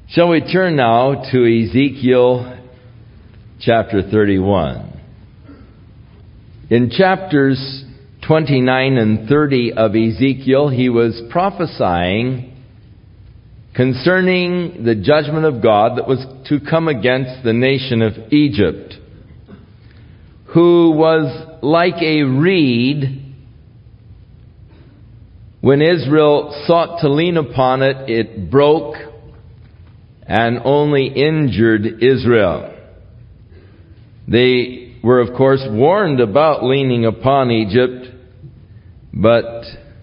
Shall we turn now to Ezekiel chapter 31. In chapters 29 and 30 of Ezekiel, he was prophesying concerning the judgment of God that was to come against the nation of Egypt, who was like a reed. When Israel sought to lean upon it, it broke and only injured Israel. They were, of course, warned about leaning upon Egypt, but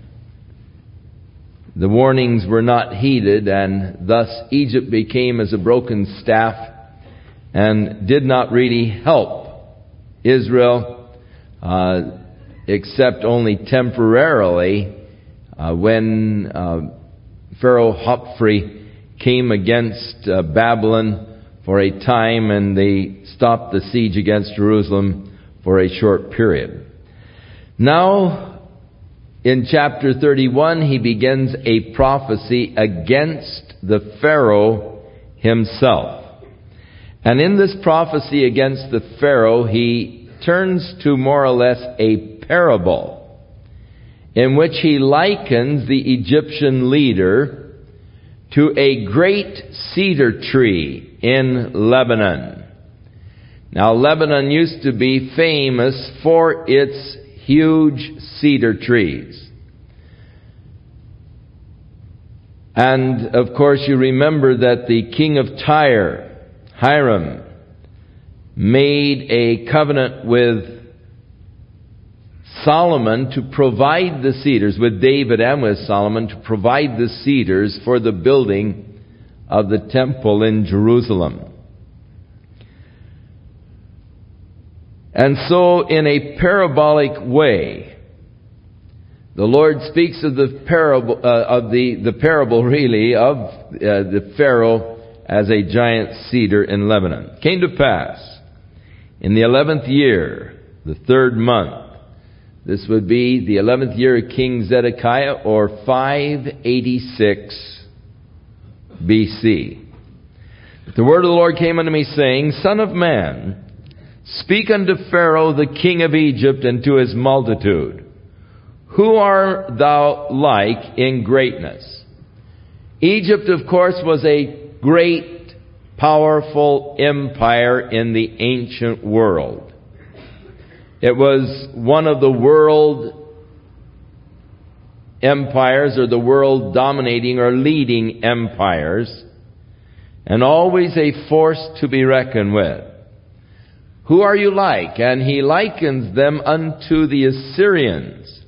the warnings were not heeded, and thus Egypt became as a broken staff and did not really help Israel, except only temporarily when Pharaoh Hopri came against Babylon for a time, and they stopped the siege against Jerusalem for a short period. Now, in chapter 31, he begins a prophecy against the Pharaoh himself. And in this prophecy against the Pharaoh, he turns to more or less a parable in which he likens the Egyptian leader to a great cedar tree in Lebanon. Now, Lebanon used to be famous for its huge cedar trees. And, of course, you remember that the king of Tyre, Hiram, made a covenant with Solomon to provide the cedars, with David and with Solomon, to provide the cedars for the building of the temple in Jerusalem. And so, in a parabolic way, the Lord speaks of the parable, the Pharaoh as a giant cedar in Lebanon. It came to pass, in the 11th year, the 3rd month, this would be the 11th year of King Zedekiah, or 586 BC. The word of the Lord came unto me, saying, Son of man, speak unto Pharaoh the king of Egypt and to his multitude, who art thou like in greatness? Egypt, of course, was a great, powerful empire in the ancient world. It was one of the world empires, or the world dominating or leading empires, and always a force to be reckoned with. Who are you like? And he likens them unto the Assyrians,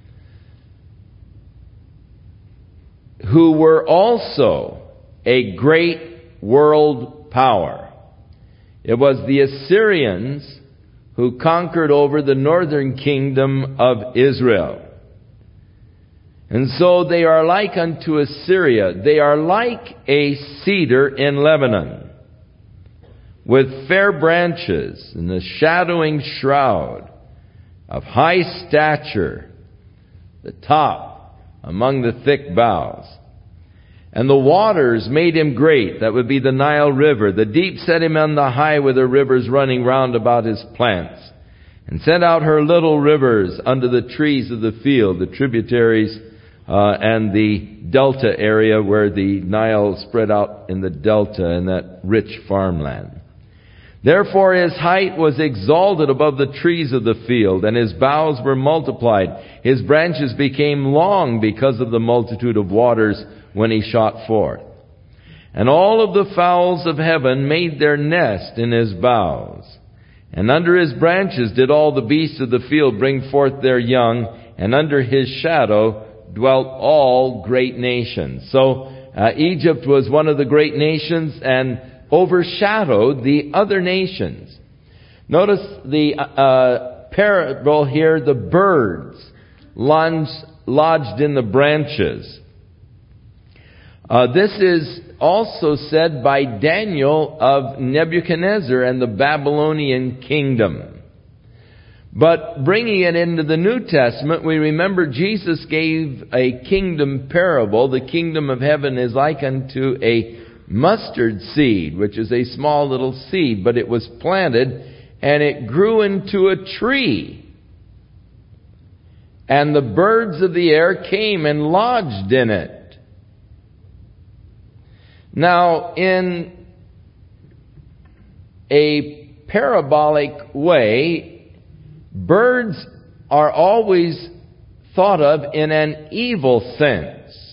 who were also a great world power. It was the Assyrians who conquered over the northern kingdom of Israel. And so they are like unto Assyria. They are like a cedar in Lebanon, with fair branches and a shadowing shroud, of high stature, the top among the thick boughs. And the waters made him great, that would be the Nile River. The deep set him on the high, with her rivers running round about his plants, and sent out her little rivers unto the trees of the field, the tributaries and the delta area where the Nile spread out in the delta and that rich farmland. Therefore his height was exalted above the trees of the field, and his boughs were multiplied. His branches became long because of the multitude of waters when he shot forth. And all of the fowls of heaven made their nest in his boughs. And under his branches did all the beasts of the field bring forth their young, and under his shadow dwelt all great nations. So Egypt was one of the great nations and overshadowed the other nations. Notice the parable here, the birds lodged in the branches. This is also said by Daniel of Nebuchadnezzar and the Babylonian kingdom. But bringing it into the New Testament, we remember Jesus gave a kingdom parable. The kingdom of heaven is like unto a mustard seed, which is a small little seed, but it was planted and it grew into a tree. And the birds of the air came and lodged in it. Now, in a parabolic way, birds are always thought of in an evil sense.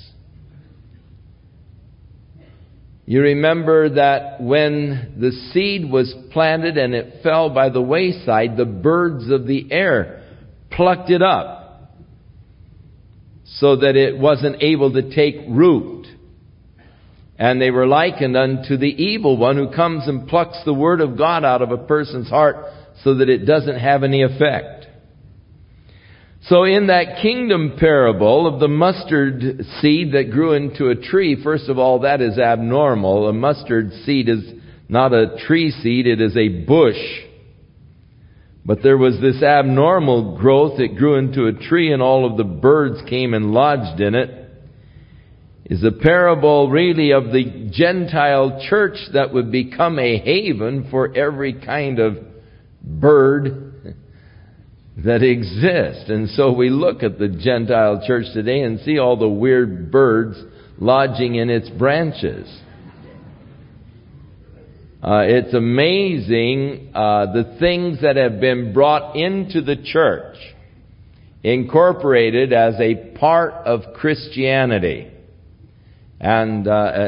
You remember that when the seed was planted and it fell by the wayside, the birds of the air plucked it up so that it wasn't able to take root. And they were likened unto the evil one who comes and plucks the word of God out of a person's heart so that it doesn't have any effect. So in that kingdom parable of the mustard seed that grew into a tree, first of all, that is abnormal. A mustard seed is not a tree seed, it is a bush. But there was this abnormal growth. It grew into a tree and all of the birds came and lodged in it. Is a parable really of the Gentile church that would become a haven for every kind of bird that exists. And so we look at the Gentile church today and see all the weird birds lodging in its branches. It's amazing the things that have been brought into the church, incorporated as a part of Christianity. And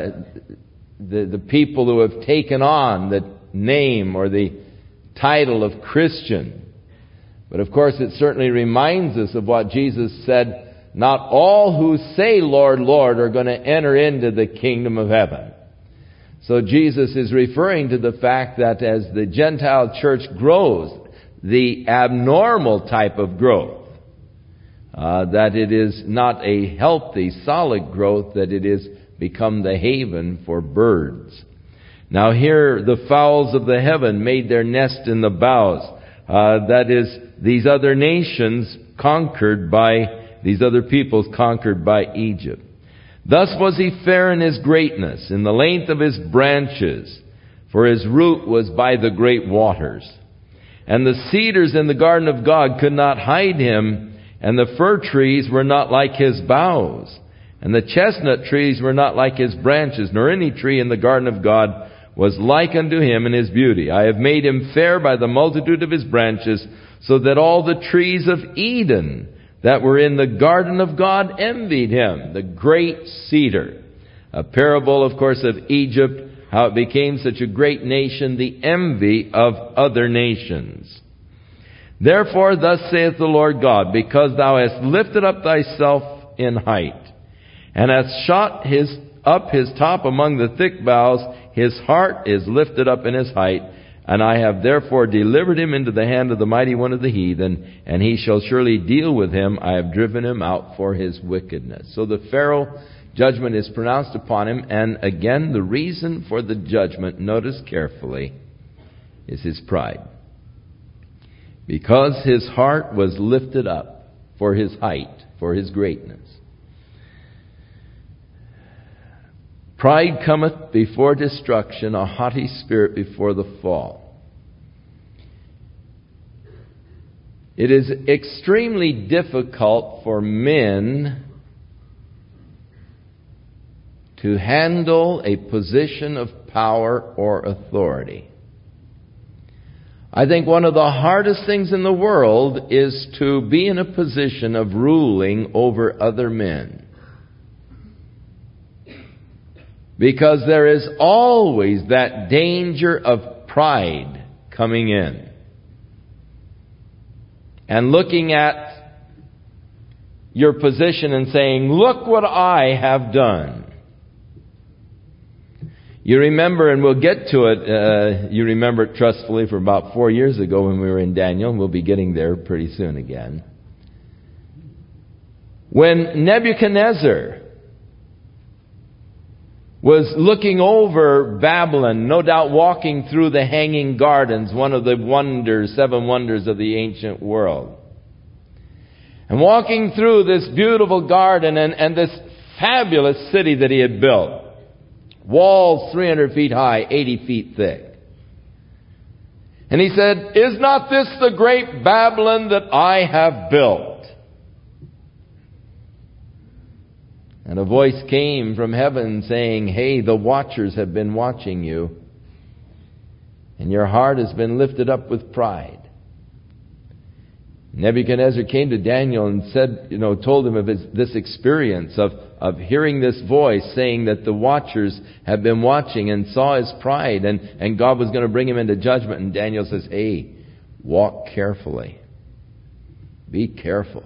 the people who have taken on the name or the title of Christian. But of course it certainly reminds us of what Jesus said, not all who say, Lord, Lord, are going to enter into the kingdom of heaven. So Jesus is referring to the fact that as the Gentile church grows, the abnormal type of growth, that it is not a healthy, solid growth, that it is become the haven for birds. Now here the fowls of the heaven made their nest in the boughs. That is, these other nations conquered by, these other peoples conquered by Egypt. Thus was he fair in his greatness, in the length of his branches, for his root was by the great waters. And the cedars in the garden of God could not hide him, and the fir trees were not like his boughs, and the chestnut trees were not like his branches, nor any tree in the garden of God was like unto him in his beauty. I have made him fair by the multitude of his branches, so that all the trees of Eden that were in the garden of God envied him. The great cedar. A parable, of course, of Egypt, how it became such a great nation, the envy of other nations. Therefore, thus saith the Lord God, because thou hast lifted up thyself in height, and hast shot up his top among the thick boughs, his heart is lifted up in his height, and I have therefore delivered him into the hand of the mighty one of the heathen, and he shall surely deal with him. I have driven him out for his wickedness. So the Pharaoh judgment is pronounced upon him, and again the reason for the judgment, notice carefully, is his pride. Because his heart was lifted up for his height, for his greatness. Pride cometh before destruction, a haughty spirit before the fall. It is extremely difficult for men to handle a position of power or authority. I think one of the hardest things in the world is to be in a position of ruling over other men. Because there is always that danger of pride coming in. And looking at your position and saying, look what I have done. You remember, and we'll get to it, you remember it trustfully from about 4 years ago when we were in Daniel, and we'll be getting there pretty soon again. When Nebuchadnezzar was looking over Babylon, no doubt walking through the Hanging Gardens, one of the wonders, 7 wonders of the ancient world. And walking through this beautiful garden and this fabulous city that he had built. walls 300 feet high, 80 feet thick. And he said, "Is not this the great Babylon that I have built?" And a voice came from heaven saying, "Hey, the watchers have been watching you, and your heart has been lifted up with pride." Nebuchadnezzar came to Daniel and said, told him of this experience of hearing this voice saying that the watchers have been watching, and saw his pride, and God was going to bring him into judgment. And Daniel says, "Hey, walk carefully. Be careful."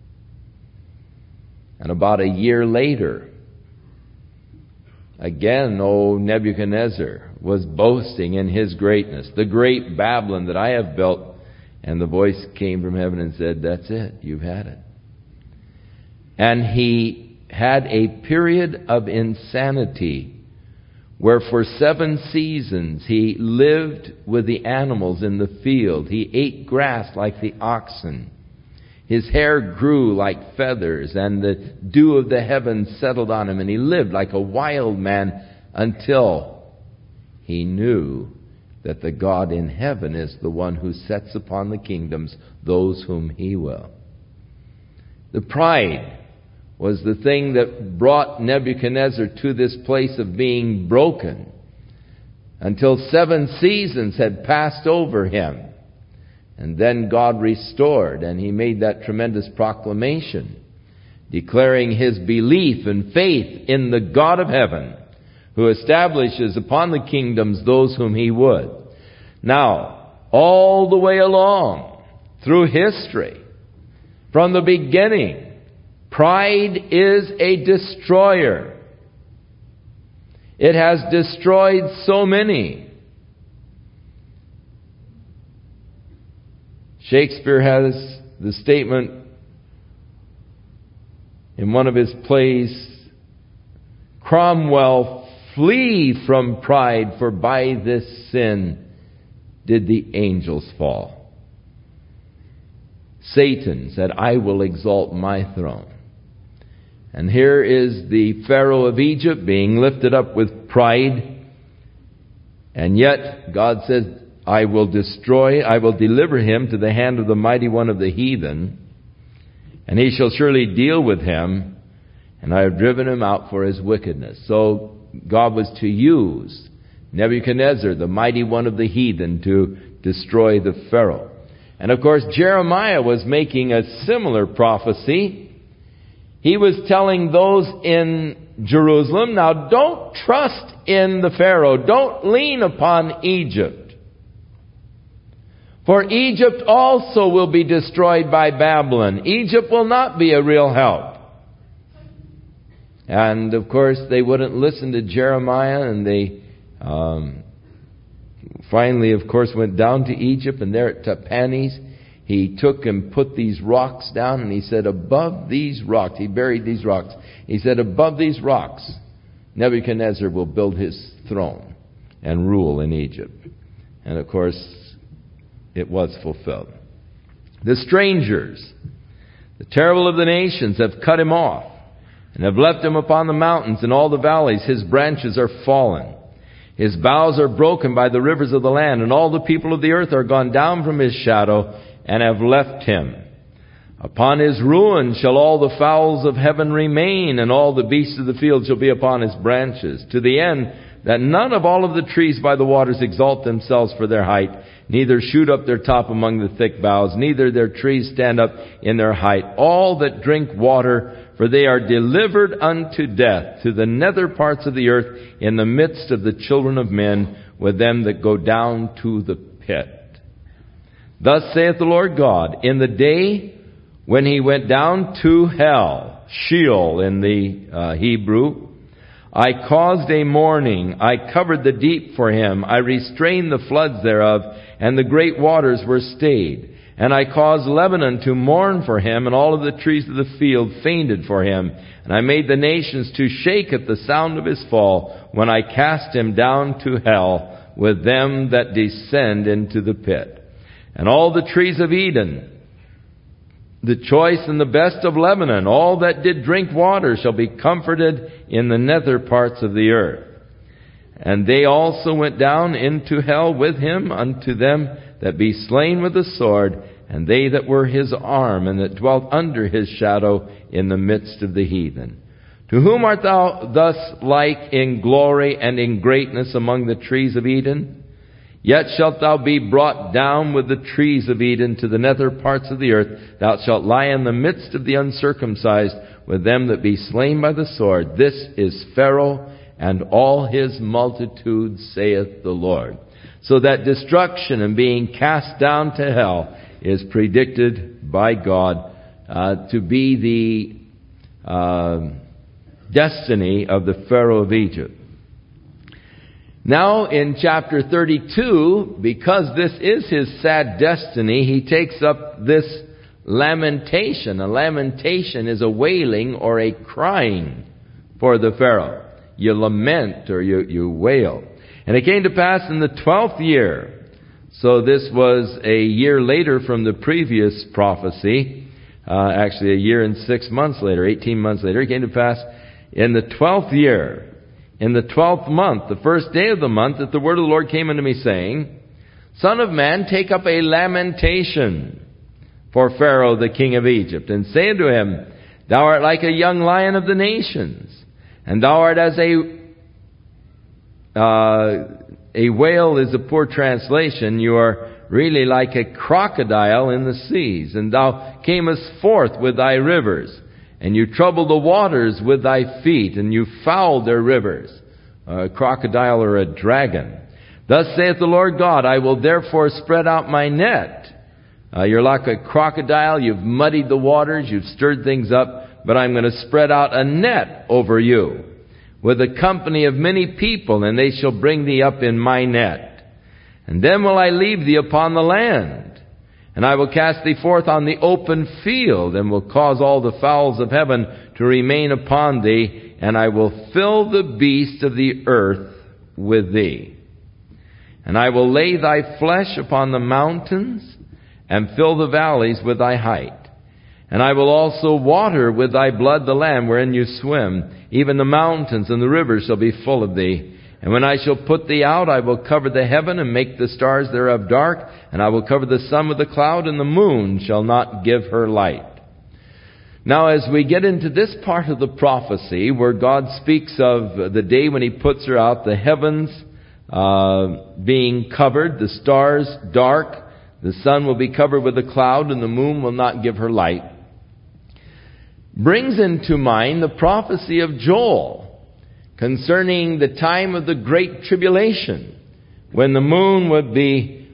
And about a year later, again, Nebuchadnezzar was boasting in his greatness, "The great Babylon that I have built." And the voice came from heaven and said, "That's it. You've had it." And he had a period of insanity where for 7 seasons he lived with the animals in the field. He ate grass like the oxen. His hair grew like feathers, and the dew of the heavens settled on him, and he lived like a wild man until he knew that the God in heaven is the one who sets upon the kingdoms those whom he will. The pride was the thing that brought Nebuchadnezzar to this place of being broken until 7 seasons had passed over him. And then God restored, and he made that tremendous proclamation, declaring his belief and faith in the God of heaven, who establishes upon the kingdoms those whom he would. Now, all the way along through history, from the beginning, pride is a destroyer. It has destroyed so many. Shakespeare has the statement in one of his plays, "Cromwell, flee from pride, for by this sin did the angels fall." Satan said, "I will exalt my throne." And here is the Pharaoh of Egypt being lifted up with pride. And yet God says, I will deliver him to the hand of the mighty one of the heathen, and he shall surely deal with him, and I have driven him out for his wickedness. So God was to use Nebuchadnezzar, the mighty one of the heathen, to destroy the Pharaoh. And of course, Jeremiah was making a similar prophecy. He was telling those in Jerusalem, now don't trust in the Pharaoh. Don't lean upon Egypt. For Egypt also will be destroyed by Babylon. Egypt will not be a real help. And of course, they wouldn't listen to Jeremiah, and they finally, of course, went down to Egypt, and there at Tahpanhes, he took and put these rocks down, and he said, above these rocks, he buried these rocks. He said, above these rocks, Nebuchadnezzar will build his throne and rule in Egypt. And of course, it was fulfilled. The strangers, the terrible of the nations, have cut him off and have left him upon the mountains and all the valleys. His branches are fallen. His boughs are broken by the rivers of the land, and all the people of the earth are gone down from his shadow and have left him. Upon his ruin shall all the fowls of heaven remain, and all the beasts of the field shall be upon his branches, to the end that none of all of the trees by the waters exalt themselves for their height, neither shoot up their top among the thick boughs, neither their trees stand up in their height. All that drink water, for they are delivered unto death, to the nether parts of the earth, in the midst of the children of men, with them that go down to the pit. Thus saith the Lord God, in the day when he went down to hell, Sheol in the Hebrew, I caused a mourning, I covered the deep for him, I restrained the floods thereof, and the great waters were stayed. And I caused Lebanon to mourn for him, and all of the trees of the field fainted for him. And I made the nations to shake at the sound of his fall, when I cast him down to hell with them that descend into the pit. And all the trees of Eden, the choice and the best of Lebanon, all that did drink water, shall be comforted in the nether parts of the earth. And they also went down into hell with him unto them that be slain with the sword, and they that were his arm, and that dwelt under his shadow in the midst of the heathen. To whom art thou thus like in glory and in greatness among the trees of Eden? Yet shalt thou be brought down with the trees of Eden to the nether parts of the earth. Thou shalt lie in the midst of the uncircumcised with them that be slain by the sword. This is Pharaoh and all his multitude, saith the Lord. So that destruction and being cast down to hell is predicted by God to be the destiny of the Pharaoh of Egypt. Now in chapter 32, because this is his sad destiny, he takes up this lamentation. A lamentation is a wailing or a crying for the Pharaoh. You lament or you wail. And it came to pass in the 12th year. So this was a year later from the previous prophecy. Actually a year and 6 months later, 18 months later. It came to pass in the 12th year, in the 12th month, the first day of the month, that the word of the Lord came unto me, saying, Son of man, take up a lamentation for Pharaoh the king of Egypt, and say unto him, Thou art like a young lion of the nations, and thou art as a whale is a poor translation. You are really like a crocodile in the seas, and thou camest forth with thy rivers, and you troubled the waters with thy feet, and you fouled their rivers. A crocodile or a dragon. Thus saith the Lord God, I will therefore spread out my net. You're like a crocodile, you've muddied the waters, you've stirred things up, but I'm going to spread out a net over you, with a company of many people, and they shall bring thee up in my net. And then will I leave thee upon the land, and I will cast thee forth on the open field, and will cause all the fowls of heaven to remain upon thee, and I will fill the beasts of the earth with thee. And I will lay thy flesh upon the mountains, and fill the valleys with thy height. And I will also water with thy blood the land wherein you swim. Even the mountains and the rivers shall be full of thee. And when I shall put thee out, I will cover the heaven and make the stars thereof dark. And I will cover the sun with a cloud, and the moon shall not give her light. Now as we get into this part of the prophecy where God speaks of the day when he puts her out, the heavens being covered, the stars dark, the sun will be covered with a cloud, and the moon will not give her light, brings into mind the prophecy of Joel concerning the time of the Great Tribulation, when the moon would be,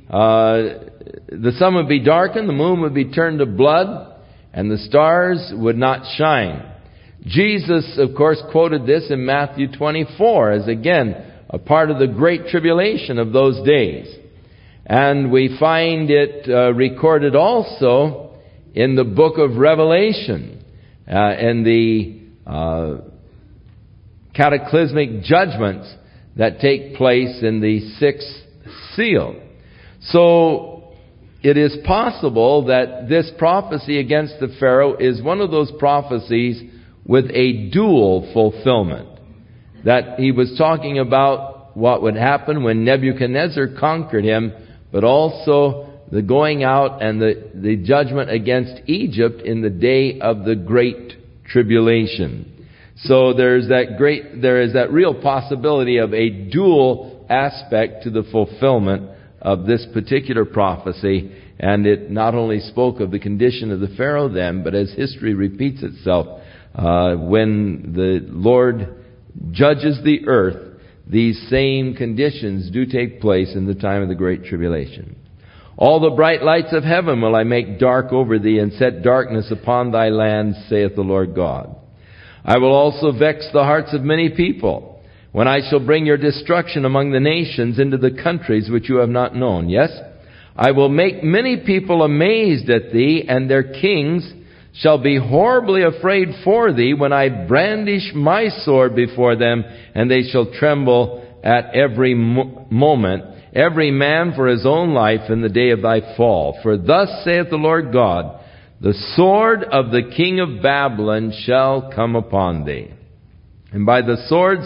the sun would be darkened, the moon would be turned to blood, and the stars would not shine. Jesus, of course, quoted this in Matthew 24 as, again, a part of the Great Tribulation of those days. And we find it recorded also in the book of Revelation, in the cataclysmic judgments that take place in the sixth seal. So it is possible that this prophecy against the Pharaoh is one of those prophecies with a dual fulfillment. That he was talking about what would happen when Nebuchadnezzar conquered him, but also the going out and the judgment against Egypt in the day of the Great Tribulation. So there is that real possibility of a dual aspect to the fulfillment of this particular prophecy. And it not only spoke of the condition of the Pharaoh then, but as history repeats itself, when the Lord judges the earth, these same conditions do take place in the time of the Great Tribulation. All the bright lights of heaven will I make dark over thee, and set darkness upon thy land, saith the Lord God. I will also vex the hearts of many people, when I shall bring your destruction among the nations into the countries which you have not known. Yes, I will make many people amazed at thee, and their kings shall be horribly afraid for thee when I brandish my sword before them, and they shall tremble at every moment, every man for his own life in the day of thy fall. For thus saith the Lord God, the sword of the king of Babylon shall come upon thee. And by the swords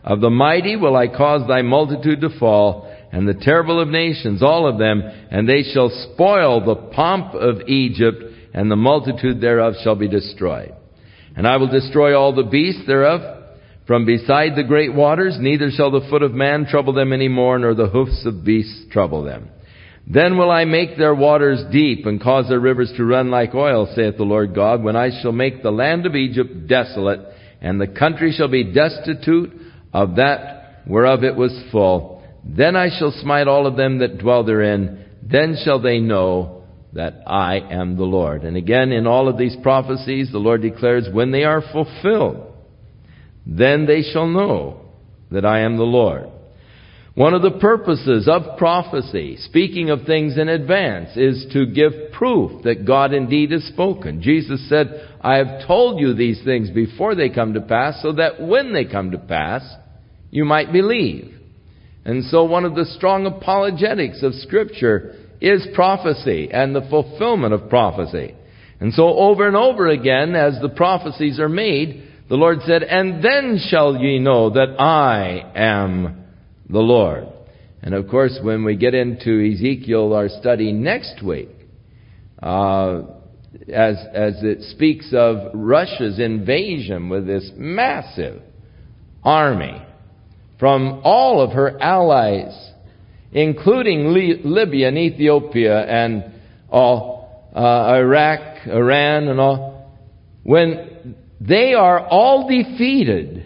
Of the mighty will I cause thy multitude to fall, and the terrible of nations, all of them, and they shall spoil the pomp of Egypt, and the multitude thereof shall be destroyed. And I will destroy all the beasts thereof from beside the great waters, neither shall the foot of man trouble them any more, nor the hoofs of beasts trouble them. Then will I make their waters deep, and cause their rivers to run like oil, saith the Lord God, when I shall make the land of Egypt desolate, and the country shall be destitute of that whereof it was full. Then I shall smite all of them that dwell therein. Then shall they know that I am the Lord. And again, in all of these prophecies, the Lord declares, when they are fulfilled, then they shall know that I am the Lord. One of the purposes of prophecy, speaking of things in advance, is to give proof that God indeed has spoken. Jesus said, I have told you these things before they come to pass, so that when they come to pass, you might believe. And so one of the strong apologetics of Scripture is prophecy and the fulfillment of prophecy. And so over and over again, as the prophecies are made, the Lord said, and then shall ye know that I am the Lord. And of course, when we get into Ezekiel, our study next week, as it speaks of Russia's invasion with this massive army from all of her allies, including Libya and Ethiopia and all Iraq, Iran and all, when they are all defeated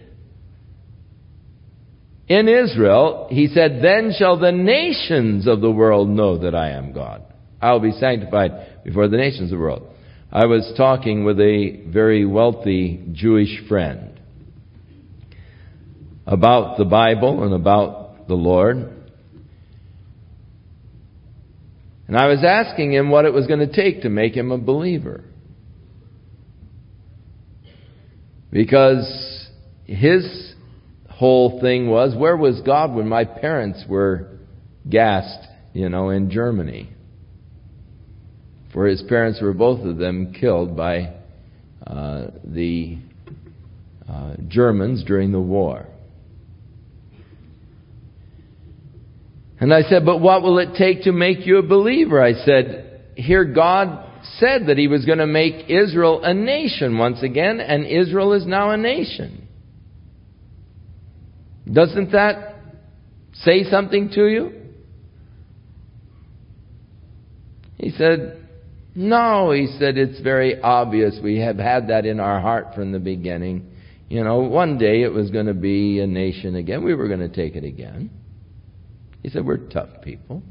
in Israel, he said, then shall the nations of the world know that I am God. I will be sanctified before the nations of the world. I was talking with a very wealthy Jewish friend about the Bible and about the Lord. And I was asking him what it was going to take to make him a believer. Because his whole thing was, where was God when my parents were gassed, in Germany? For his parents were both of them killed by the Germans during the war. And I said, but what will it take to make you a believer? I said, here God said that He was going to make Israel a nation once again, and Israel is now a nation. Doesn't that say something to you? He said, no. He said, it's very obvious. We have had that in our heart from the beginning. One day it was going to be a nation again. We were going to take it again. He said, we're tough people.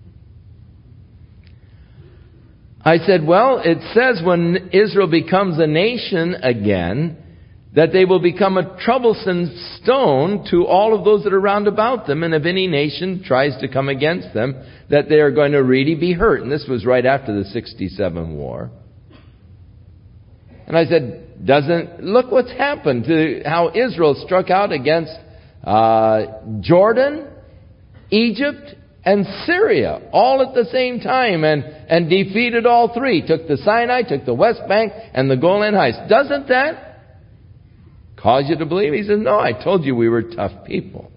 I said, well, it says when Israel becomes a nation again, that they will become a troublesome stone to all of those that are round about them. And if any nation tries to come against them, that they are going to really be hurt. And this was right after the 67 war. And I said, look what's happened to how Israel struck out against Jordan, Egypt, and Syria all at the same time and defeated all three. Took the Sinai, took the West Bank, and the Golan Heights. Doesn't that cause you to believe? He says, no, I told you we were tough people.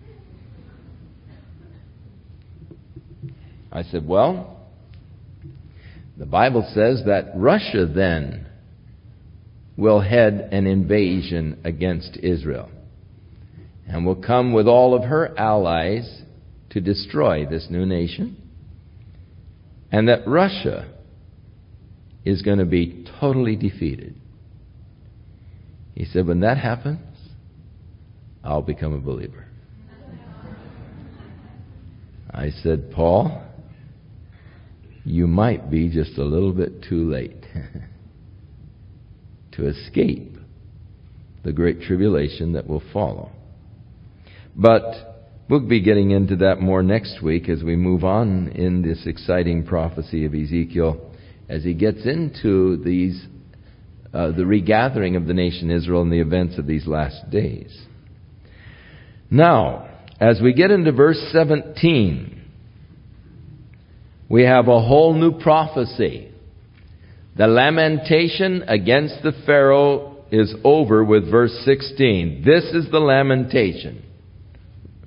I said, well, the Bible says that Russia then will head an invasion against Israel and will come with all of her allies to destroy this new nation, and that Russia is going to be totally defeated. He said, when that happens, I'll become a believer. I said, Paul, you might be just a little bit too late to escape the great tribulation that will follow. But we'll be getting into that more next week as we move on in this exciting prophecy of Ezekiel, as he gets into the regathering of the nation Israel and the events of these last days. Now, as we get into verse 17, we have a whole new prophecy. The lamentation against the Pharaoh is over with verse 16. This is the lamentation.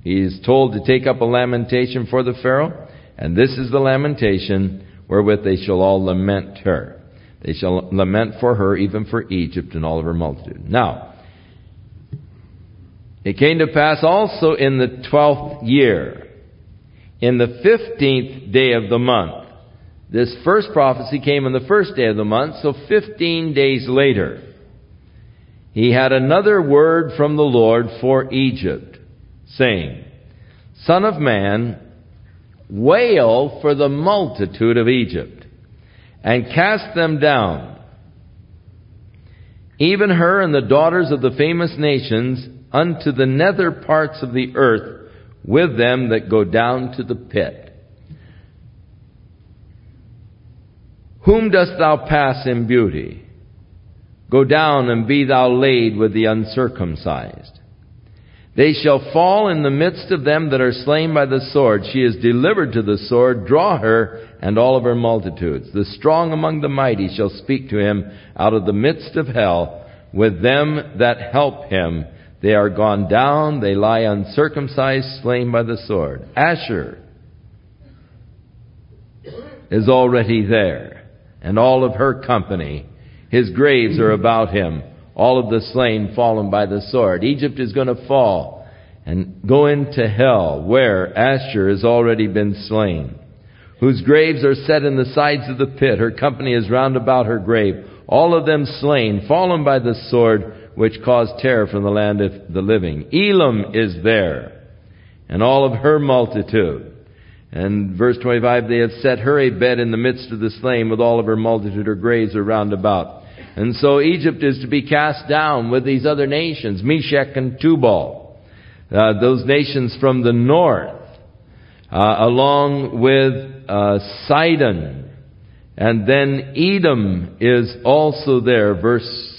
He is told to take up a lamentation for the Pharaoh, and this is the lamentation wherewith they shall all lament her. They shall lament for her, even for Egypt and all of her multitude. Now, it came to pass also in the 12th year, in the 15th day of the month. This first prophecy came on the first day of the month, so 15 days later, he had another word from the Lord for Egypt, saying, Son of man, wail for the multitude of Egypt, and cast them down, even her and the daughters of the famous nations, unto the nether parts of the earth, with them that go down to the pit. Whom dost thou pass in beauty? Go down and be thou laid with the uncircumcised. They shall fall in the midst of them that are slain by the sword. She is delivered to the sword. Draw her and all of her multitudes. The strong among the mighty shall speak to him out of the midst of hell. With them that help him, they are gone down. They lie uncircumcised, slain by the sword. Asher is already there, and all of her company. His graves are about him, all of the slain fallen by the sword. Egypt is going to fall and go into hell, where Asher has already been slain, whose graves are set in the sides of the pit. Her company is round about her grave, all of them slain, fallen by the sword, which caused terror from the land of the living. Elam is there, and all of her multitude. And verse 25, they have set her a bed in the midst of the slain, with all of her multitude. Her graves are round about. And so Egypt is to be cast down with these other nations, Meshech and Tubal, those nations from the north, along with Sidon. And then Edom is also there, verse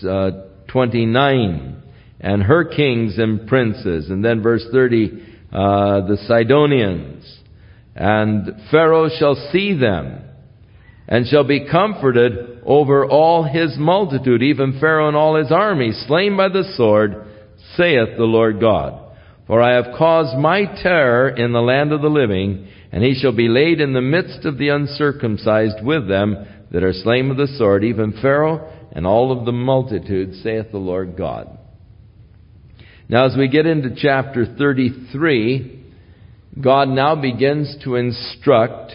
29, and her kings and princes. And then verse 30, the Sidonians. And Pharaoh shall see them, and shall be comforted over all his multitude, even Pharaoh and all his army, slain by the sword, saith the Lord God. For I have caused my terror in the land of the living, and he shall be laid in the midst of the uncircumcised with them that are slain with the sword, even Pharaoh and all of the multitude, saith the Lord God. Now as we get into chapter 33, God now begins to instruct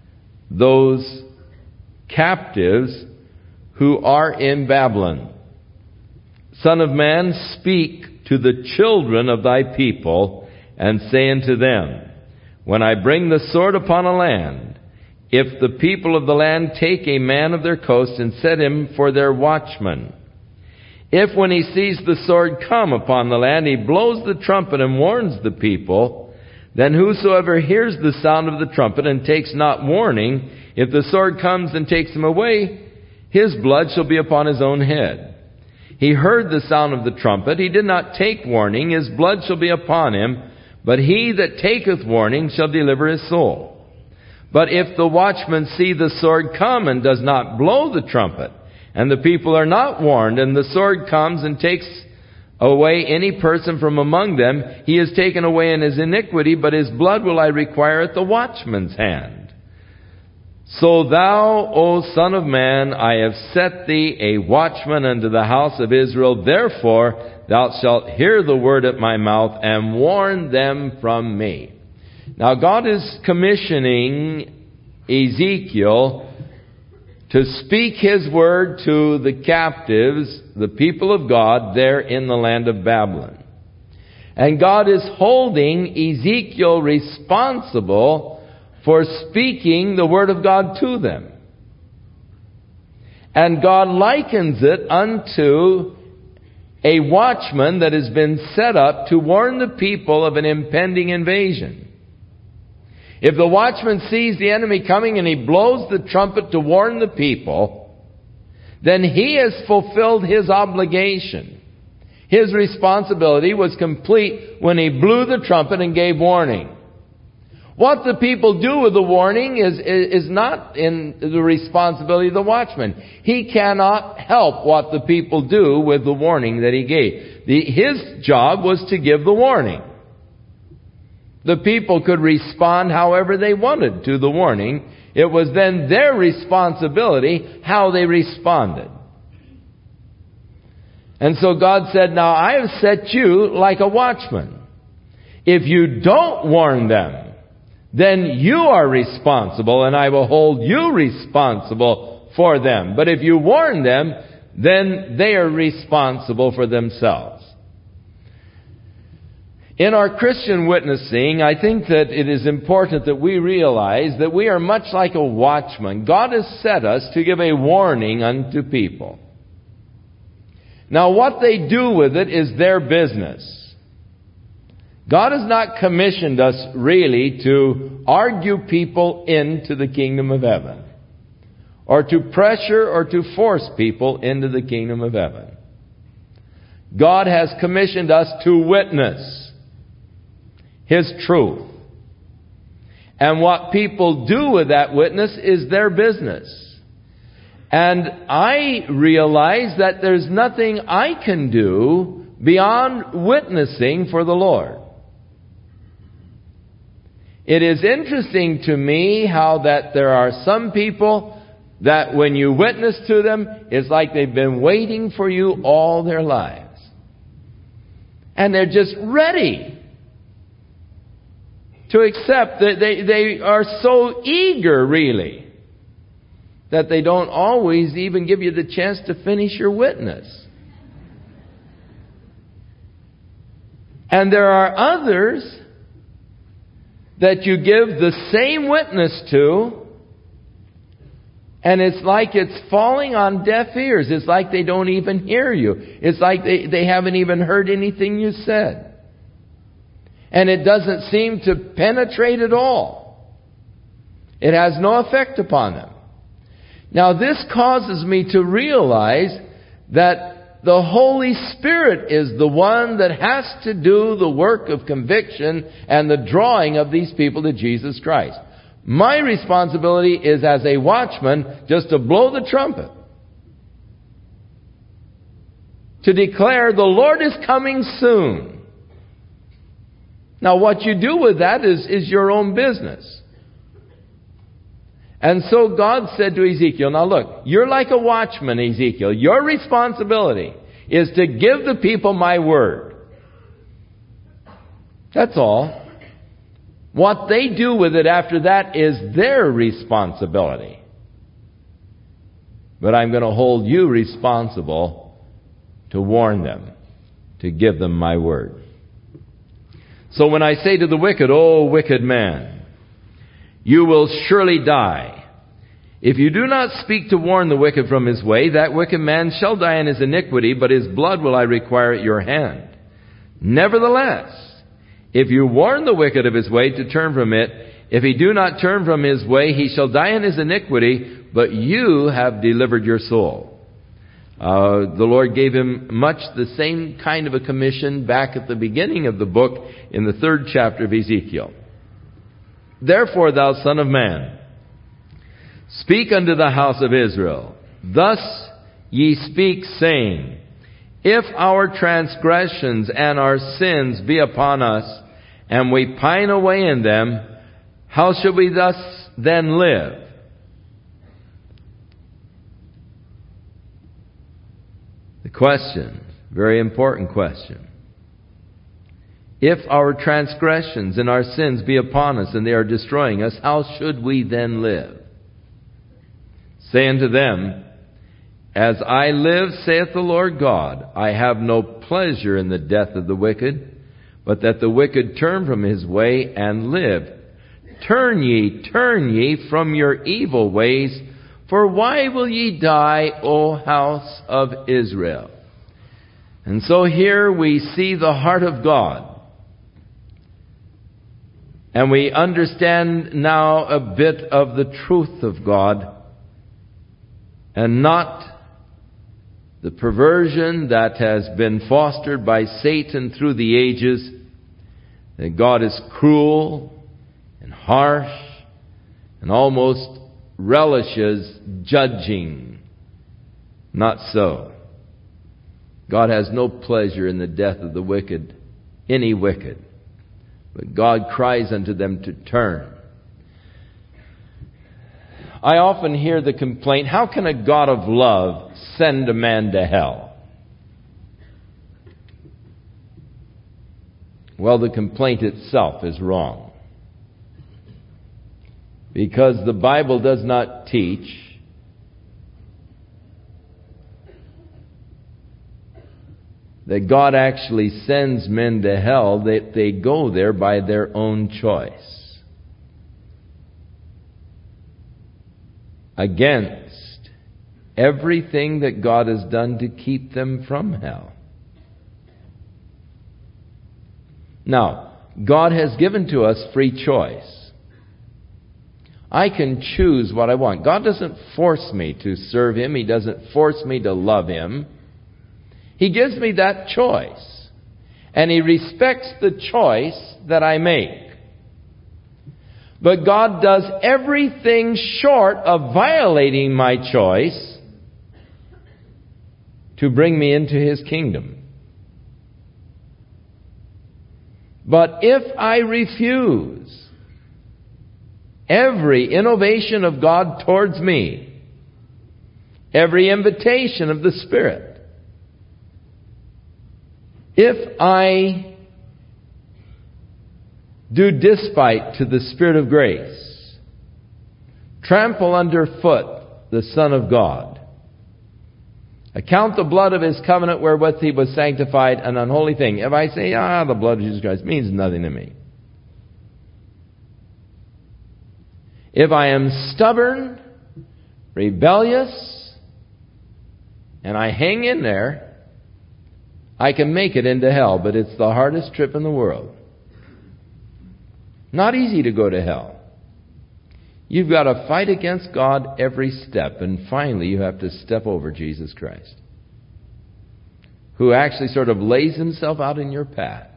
those captives who are in Babylon. Son of man, speak to the children of thy people, and say unto them, when I bring the sword upon a land, if the people of the land take a man of their coast and set him for their watchman, if when he sees the sword come upon the land, he blows the trumpet and warns the people, then whosoever hears the sound of the trumpet and takes not warning, if the sword comes and takes him away, his blood shall be upon his own head. He heard the sound of the trumpet, he did not take warning, his blood shall be upon him, but he that taketh warning shall deliver his soul. But if the watchman see the sword come and does not blow the trumpet, and the people are not warned, and the sword comes and takes away any person from among them, he is taken away in his iniquity, but his blood will I require at the watchman's hand. So thou, O son of man, I have set thee a watchman unto the house of Israel. Therefore thou shalt hear the word at my mouth, and warn them from me. Now God is commissioning Ezekiel to speak his word to the captives, the people of God, there in the land of Babylon. And God is holding Ezekiel responsible for speaking the word of God to them. And God likens it unto a watchman that has been set up to warn the people of an impending invasion. If the watchman sees the enemy coming and he blows the trumpet to warn the people, then he has fulfilled his obligation. His responsibility was complete when he blew the trumpet and gave warning. What the people do with the warning is not in the responsibility of the watchman. He cannot help what the people do with the warning that he gave. His job was to give the warning. The people could respond however they wanted to the warning. It was then their responsibility how they responded. And so God said, now I have set you like a watchman. If you don't warn them, then you are responsible, and I will hold you responsible for them. But if you warn them, then they are responsible for themselves. In our Christian witnessing, I think that it is important that we realize that we are much like a watchman. God has set us to give a warning unto people. Now, what they do with it is their business. God has not commissioned us really to argue people into the kingdom of heaven, or to pressure or to force people into the kingdom of heaven. God has commissioned us to witness His truth. And what people do with that witness is their business. And I realize that there's nothing I can do beyond witnessing for the Lord. It is interesting to me how that there are some people that when you witness to them, it's like they've been waiting for you all their lives. And they're just ready to accept that they are so eager, really, that they don't always even give you the chance to finish your witness. And there are others that you give the same witness to, and it's like it's falling on deaf ears. It's like they don't even hear you. It's like they haven't even heard anything you said. And it doesn't seem to penetrate at all. It has no effect upon them. Now, this causes me to realize that the Holy Spirit is the one that has to do the work of conviction and the drawing of these people to Jesus Christ. My responsibility is as a watchman just to blow the trumpet, to declare the Lord is coming soon. Now, what you do with that is your own business. And so God said to Ezekiel, now look, you're like a watchman, Ezekiel. Your responsibility is to give the people my word. That's all. What they do with it after that is their responsibility. But I'm going to hold you responsible to warn them, to give them my word. So when I say to the wicked, O wicked man, you will surely die. If you do not speak to warn the wicked from his way, that wicked man shall die in his iniquity, but his blood will I require at your hand. Nevertheless, if you warn the wicked of his way to turn from it, if he do not turn from his way, he shall die in his iniquity, but you have delivered your soul. The Lord gave him much the same kind of a commission back at the beginning of the book in the 3rd chapter of Ezekiel. Therefore, thou son of man, speak unto the house of Israel. Thus ye speak, saying, if our transgressions and our sins be upon us, and we pine away in them, how shall we thus then live? The question, very important question. If our transgressions and our sins be upon us, and they are destroying us, how should we then live? Say unto them, as I live, saith the Lord God, I have no pleasure in the death of the wicked, but that the wicked turn from his way and live. Turn ye from your evil ways, for why will ye die, O house of Israel? And so here we see the heart of God. And we understand now a bit of the truth of God, and not the perversion that has been fostered by Satan through the ages, that God is cruel and harsh and almost relishes judging. Not so. God has no pleasure in the death of the wicked, any wicked. But God cries unto them to turn. I often hear the complaint, how can a God of love send a man to hell? Well, the complaint itself is wrong. Because the Bible does not teach that God actually sends men to hell, that they go there by their own choice. Against everything that God has done to keep them from hell. Now, God has given to us free choice. I can choose what I want. God doesn't force me to serve Him. He doesn't force me to love Him. He gives me that choice. And He respects the choice that I make. But God does everything short of violating my choice to bring me into His kingdom. But if I refuse every innovation of God towards me, every invitation of the Spirit, if I do despite to the Spirit of grace, trample underfoot the Son of God, account the blood of His covenant wherewith He was sanctified an unholy thing. If I say, the blood of Jesus Christ means nothing to me. If I am stubborn, rebellious, and I hang in there, I can make it into hell, but it's the hardest trip in the world. Not easy to go to hell. You've got to fight against God every step, and finally you have to step over Jesus Christ, who actually sort of lays Himself out in your path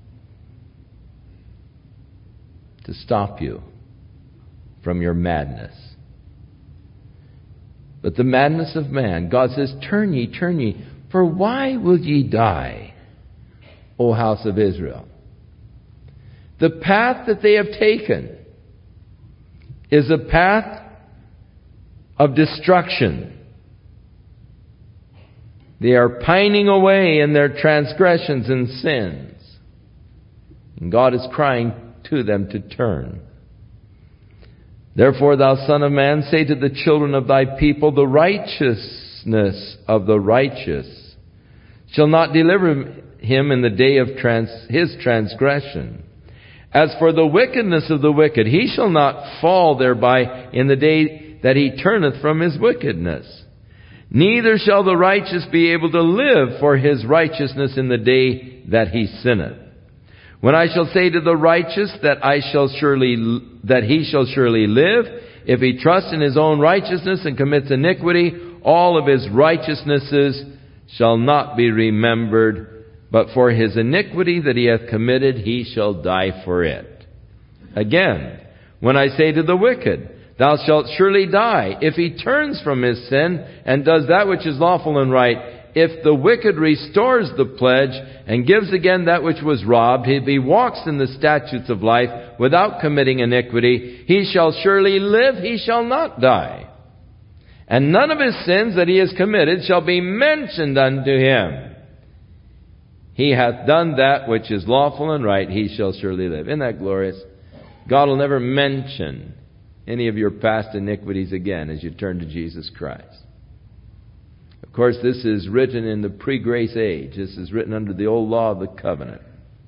to stop you from your madness. But the madness of man, God says, turn ye, for why will ye die, O house of Israel? The path that they have taken is a path of destruction. They are pining away in their transgressions and sins. And God is crying to them to turn. Therefore, thou Son of Man, say to the children of thy people, the righteousness of the righteous shall not deliver him in the day of his transgression. As for the wickedness of the wicked, he shall not fall thereby in the day that he turneth from his wickedness. Neither shall the righteous be able to live for his righteousness in the day that he sinneth. When I shall say to the righteous that he shall surely live, if he trusts in his own righteousness and commits iniquity, all of his righteousnesses shall not be remembered. But for his iniquity that he hath committed, he shall die for it. Again, when I say to the wicked, thou shalt surely die, if he turns from his sin and does that which is lawful and right, if the wicked restores the pledge and gives again that which was robbed, if he walks in the statutes of life without committing iniquity, he shall surely live, he shall not die. And none of his sins that he has committed shall be mentioned unto him. He hath done that which is lawful and right, he shall surely live. Isn't that glorious? God will never mention any of your past iniquities again as you turn to Jesus Christ. Of course, this is written in the pre-grace age. This is written under the old law of the covenant.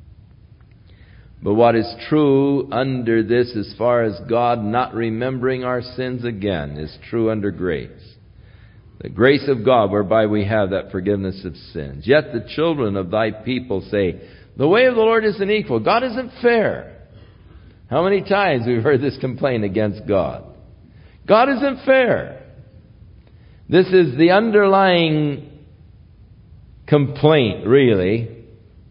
But what is true under this, as far as God not remembering our sins again, is true under grace. The grace of God whereby we have that forgiveness of sins. Yet the children of thy people say, the way of the Lord isn't equal. God isn't fair. How many times we've heard this complaint against God? God isn't fair. This is the underlying complaint, really.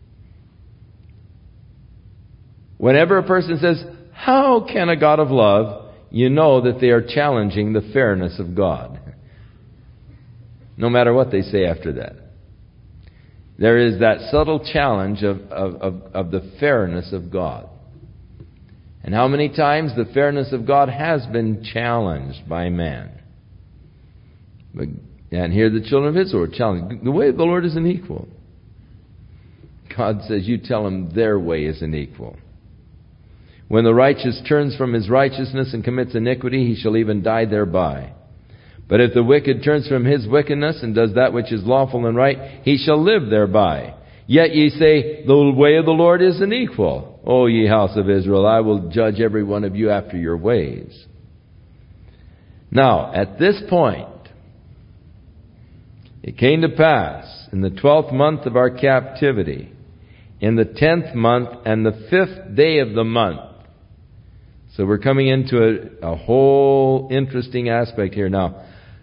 Whenever a person says, how can a God of love? You know that they are challenging the fairness of God. No matter what they say after that. There is that subtle challenge of the fairness of God. And how many times the fairness of God has been challenged by man. And here the children of Israel are challenged. The way of the Lord isn't equal. God says, you tell him their way isn't equal. When the righteous turns from his righteousness and commits iniquity, he shall even die thereby. But if the wicked turns from his wickedness and does that which is lawful and right, he shall live thereby. Yet ye say, the way of the Lord isn't equal. O ye house of Israel, I will judge every one of you after your ways. Now, at this point, it came to pass in the 12th month of our captivity, in the 10th month and the 5th day of the month. So we're coming into a whole interesting aspect here now.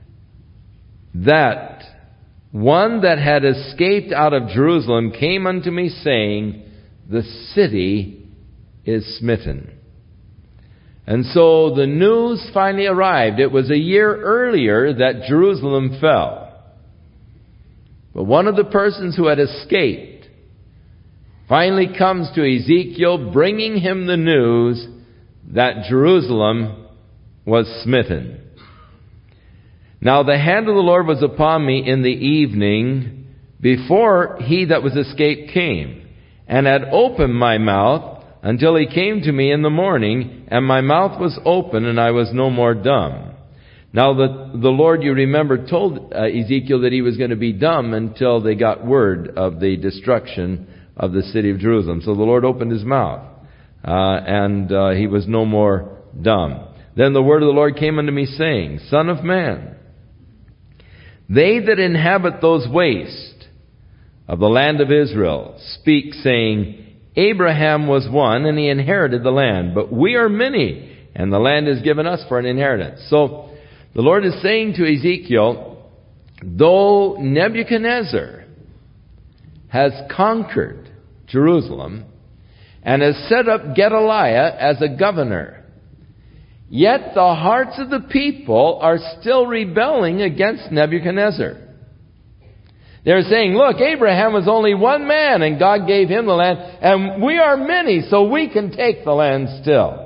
That one that had escaped out of Jerusalem came unto me, saying, the city is smitten. And so the news finally arrived. It was a year earlier that Jerusalem fell. But one of the persons who had escaped finally comes to Ezekiel, bringing him the news that Jerusalem was smitten. Now the hand of the Lord was upon me in the evening, before he that was escaped came, and had opened my mouth until he came to me in the morning, and my mouth was open, and I was no more dumb. Now the Lord, you remember, told Ezekiel that he was going to be dumb until they got word of the destruction of the city of Jerusalem. So the Lord opened his mouth, and he was no more dumb. Then the word of the Lord came unto me, saying, Son of man, they that inhabit those wastes of the land of Israel speak, saying, Abraham was one, and he inherited the land, but we are many, and the land is given us for an inheritance. So the Lord is saying to Ezekiel, though Nebuchadnezzar has conquered Jerusalem and has set up Gedaliah as a governor, yet the hearts of the people are still rebelling against Nebuchadnezzar. They're saying, look, Abraham was only one man and God gave him the land, and we are many, so we can take the land still.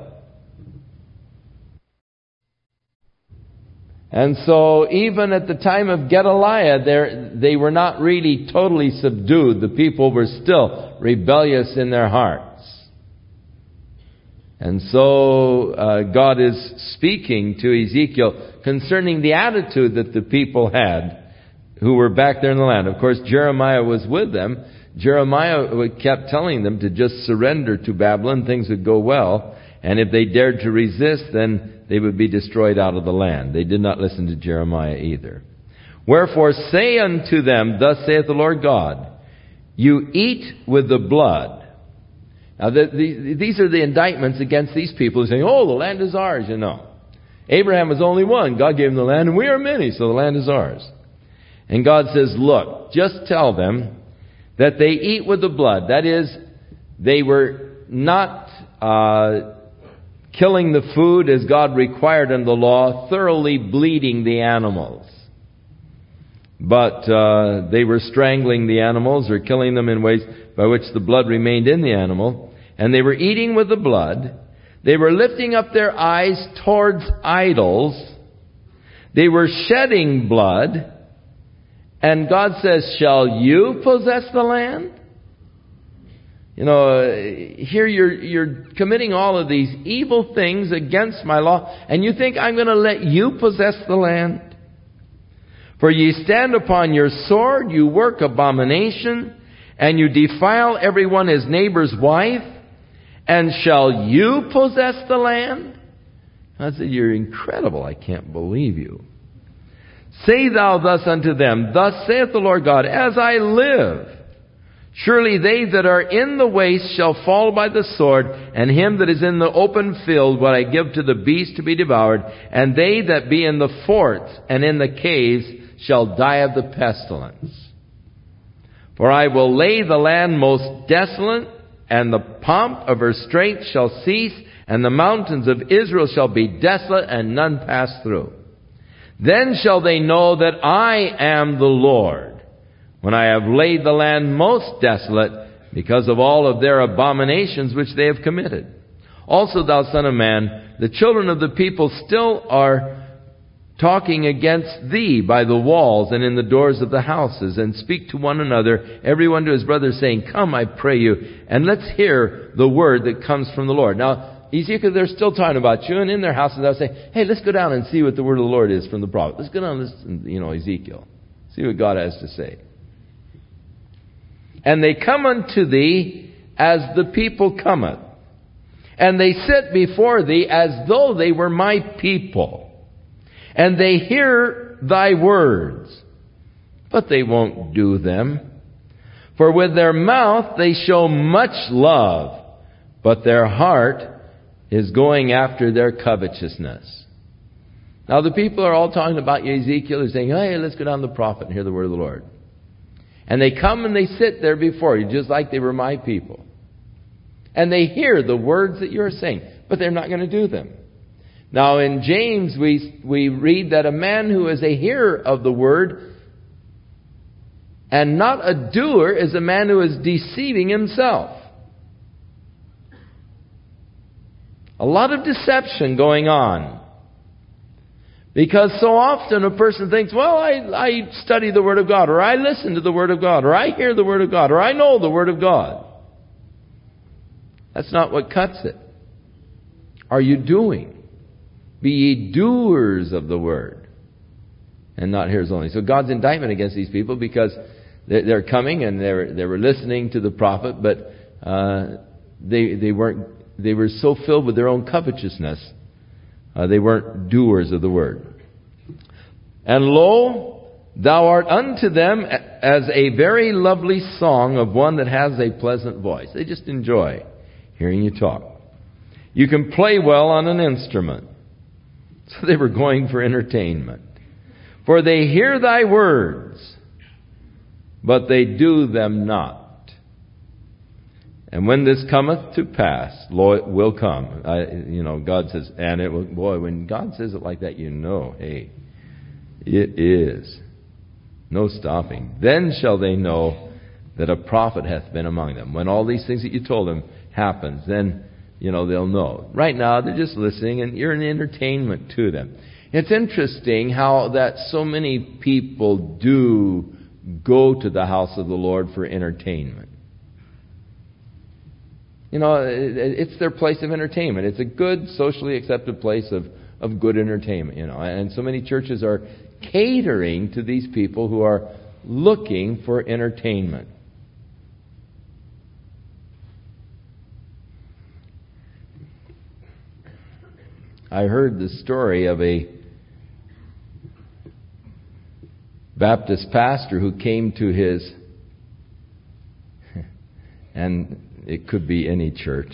And so even at the time of Gedaliah, they were not really totally subdued. The people were still rebellious in their hearts. And so God is speaking to Ezekiel concerning the attitude that the people had who were back there in the land. Of course, Jeremiah was with them. Jeremiah kept telling them to just surrender to Babylon. Things would go well. And if they dared to resist, then they would be destroyed out of the land. They did not listen to Jeremiah either. Wherefore say unto them, Thus saith the Lord God, You eat with the blood. Now, these are the indictments against these people who say, oh, the land is ours, you know. Abraham was only one. God gave him the land, and we are many, so the land is ours. And God says, look, just tell them that they eat with the blood. That is, they were not killing the food as God required in the law, thoroughly bleeding the animals. But they were strangling the animals or killing them in ways by which the blood remained in the animal. And they were eating with the blood. They were lifting up their eyes towards idols. They were shedding blood. And God says, shall you possess the land? You know, here you're committing all of these evil things against my law, and you think I'm going to let you possess the land? For ye stand upon your sword, you work abomination, and you defile everyone his neighbor's wife, and shall you possess the land? I said, you're incredible. I can't believe you. Say thou thus unto them, Thus saith the Lord God, As I live, surely they that are in the waste shall fall by the sword, and him that is in the open field will I give to the beast to be devoured, and they that be in the forts and in the caves shall die of the pestilence. For I will lay the land most desolate, and the pomp of her strength shall cease, and the mountains of Israel shall be desolate, and none pass through. Then shall they know that I am the Lord, when I have laid the land most desolate, because of all of their abominations which they have committed. Also, thou son of man, the children of the people still are talking against thee by the walls and in the doors of the houses, and speak to one another, everyone to his brother, saying, Come, I pray you, and let's hear the word that comes from the Lord. Now, Ezekiel, they're still talking about you, and in their houses they'll say, hey, let's go down and see what the word of the Lord is from the prophet. Let's go down and listen, Ezekiel. See what God has to say. And they come unto thee as the people cometh, and they sit before thee as though they were my people. And they hear thy words, but they won't do them. For with their mouth they show much love, but their heart is going after their covetousness. Now the people are all talking about Ezekiel. They're saying, hey, let's go down to the prophet and hear the word of the Lord. And they come and they sit there before you, just like they were my people. And they hear the words that you're saying, but they're not going to do them. Now in James we read that a man who is a hearer of the word and not a doer is a man who is deceiving himself. A lot of deception going on. Because so often a person thinks, well, I study the Word of God, or I listen to the Word of God, or I hear the Word of God, or I know the Word of God. That's not what cuts it. Are you doing? Be ye doers of the Word, and not hearers only. So God's indictment against these people, because they're coming and they were listening to the prophet, but they were so filled with their own covetousness, they weren't doers of the word. And lo, thou art unto them as a very lovely song of one that has a pleasant voice. They just enjoy hearing you talk. You can play well on an instrument. So they were going for entertainment. For they hear thy words, but they do them not. And when this cometh to pass, lo, it will come. God says, and it will, boy, when God says it like that, hey, it is. No stopping. Then shall they know that a prophet hath been among them. When all these things that you told them happens, then, they'll know. Right now, they're just listening, and you're an entertainment to them. It's interesting how that so many people do go to the house of the Lord for entertainment. It's their place of entertainment. It's a good, socially accepted place of good entertainment, And so many churches are catering to these people who are looking for entertainment. I heard the story of a Baptist pastor who came to his, and it could be any church,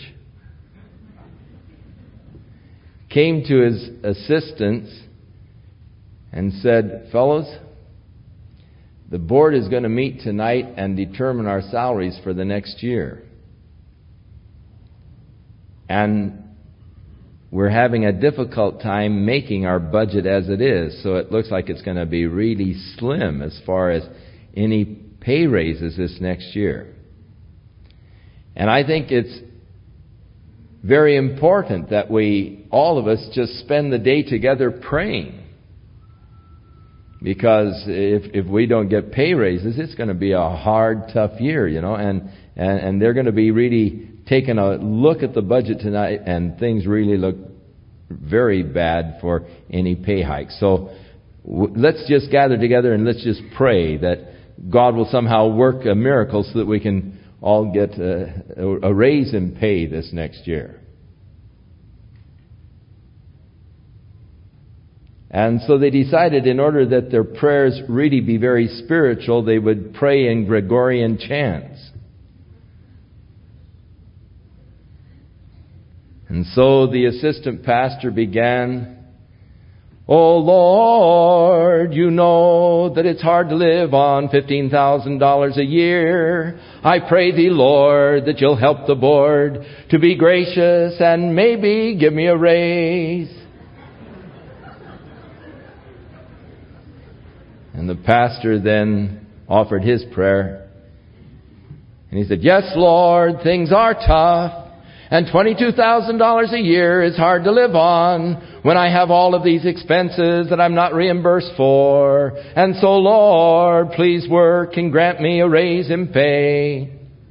came to his assistants and said, fellows, the board is going to meet tonight and determine our salaries for the next year. And we're having a difficult time making our budget as it is, so it looks like it's going to be really slim as far as any pay raises this next year. And I think it's very important that all of us just spend the day together praying. Because if we don't get pay raises, it's going to be a hard, tough year, and they're going to be really taking a look at the budget tonight, and things really look very bad for any pay hike. So let's just gather together and let's just pray that God will somehow work a miracle so that we can all get a raise in pay this next year. And so they decided, in order that their prayers really be very spiritual, they would pray in Gregorian chants. And so the assistant pastor began, "Oh Lord, you know that it's hard to live on $15,000 a year. I pray thee, Lord, that you'll help the board to be gracious and maybe give me a raise." And the pastor then offered his prayer. And he said, "Yes, Lord, things are tough. And $22,000 a year is hard to live on when I have all of these expenses that I'm not reimbursed for. And so, Lord, please work and grant me a raise in pay.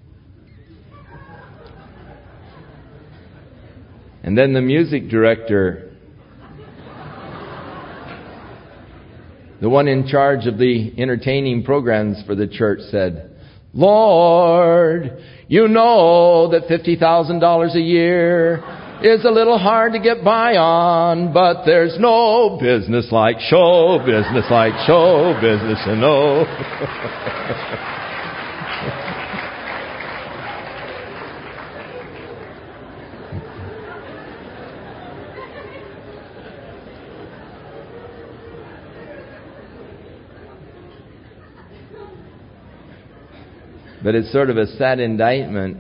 And then the music director, the one in charge of the entertaining programs for the church, said, Lord, you know that $50,000 a year is a little hard to get by on, but there's no business like show business, and no. But it's sort of a sad indictment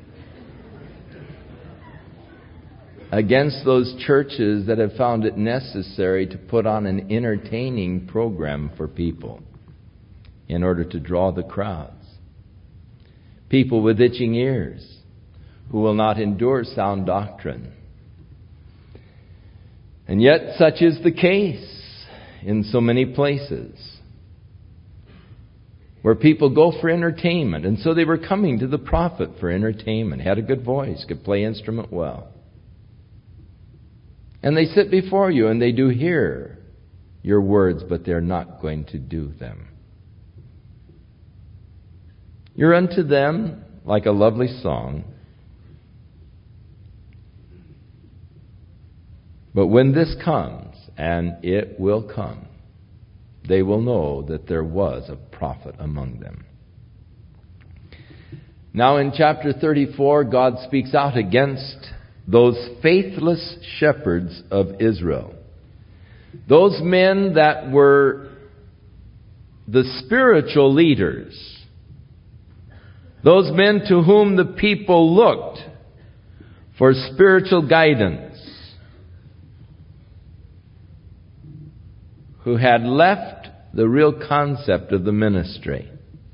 against those churches that have found it necessary to put on an entertaining program for people in order to draw the crowds. People with itching ears who will not endure sound doctrine. And yet such is the case in so many places, where people go for entertainment. And so they were coming to the prophet for entertainment. Had a good voice, could play instrument well. And they sit before you and they do hear your words, but they're not going to do them. You're unto them like a lovely song. But when this comes, and it will come, they will know that there was a prophet among them. Now in chapter 34, God speaks out against those faithless shepherds of Israel. Those men that were the spiritual leaders. Those men to whom the people looked for spiritual guidance. Who had left the real concept of the ministry.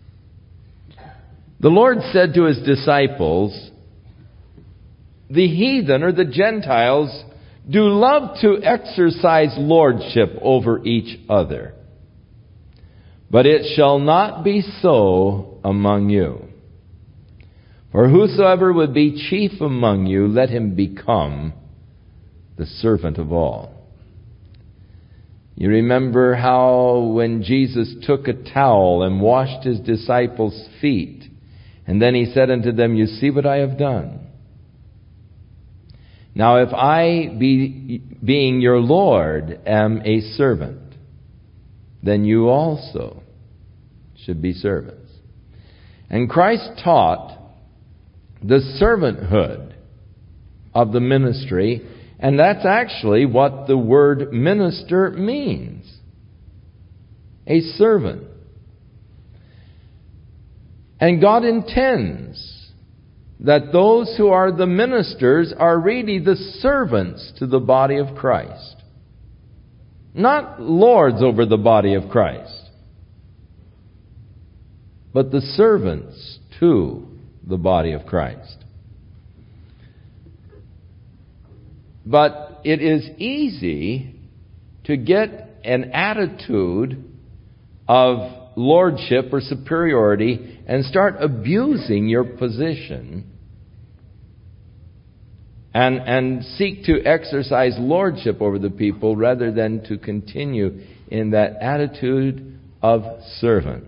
The Lord said to His disciples, the heathen or the Gentiles do love to exercise lordship over each other. But it shall not be so among you. For whosoever would be chief among you, let him become the servant of all. You remember how when Jesus took a towel and washed His disciples' feet, and then He said unto them, you see what I have done? Now if I, being your Lord, am a servant, then you also should be servants. And Christ taught the servanthood of the ministry. And that's actually what the word minister means. A servant. And God intends that those who are the ministers are really the servants to the body of Christ. Not lords over the body of Christ, but the servants to the body of Christ. But it is easy to get an attitude of lordship or superiority and start abusing your position and seek to exercise lordship over the people rather than to continue in that attitude of servant.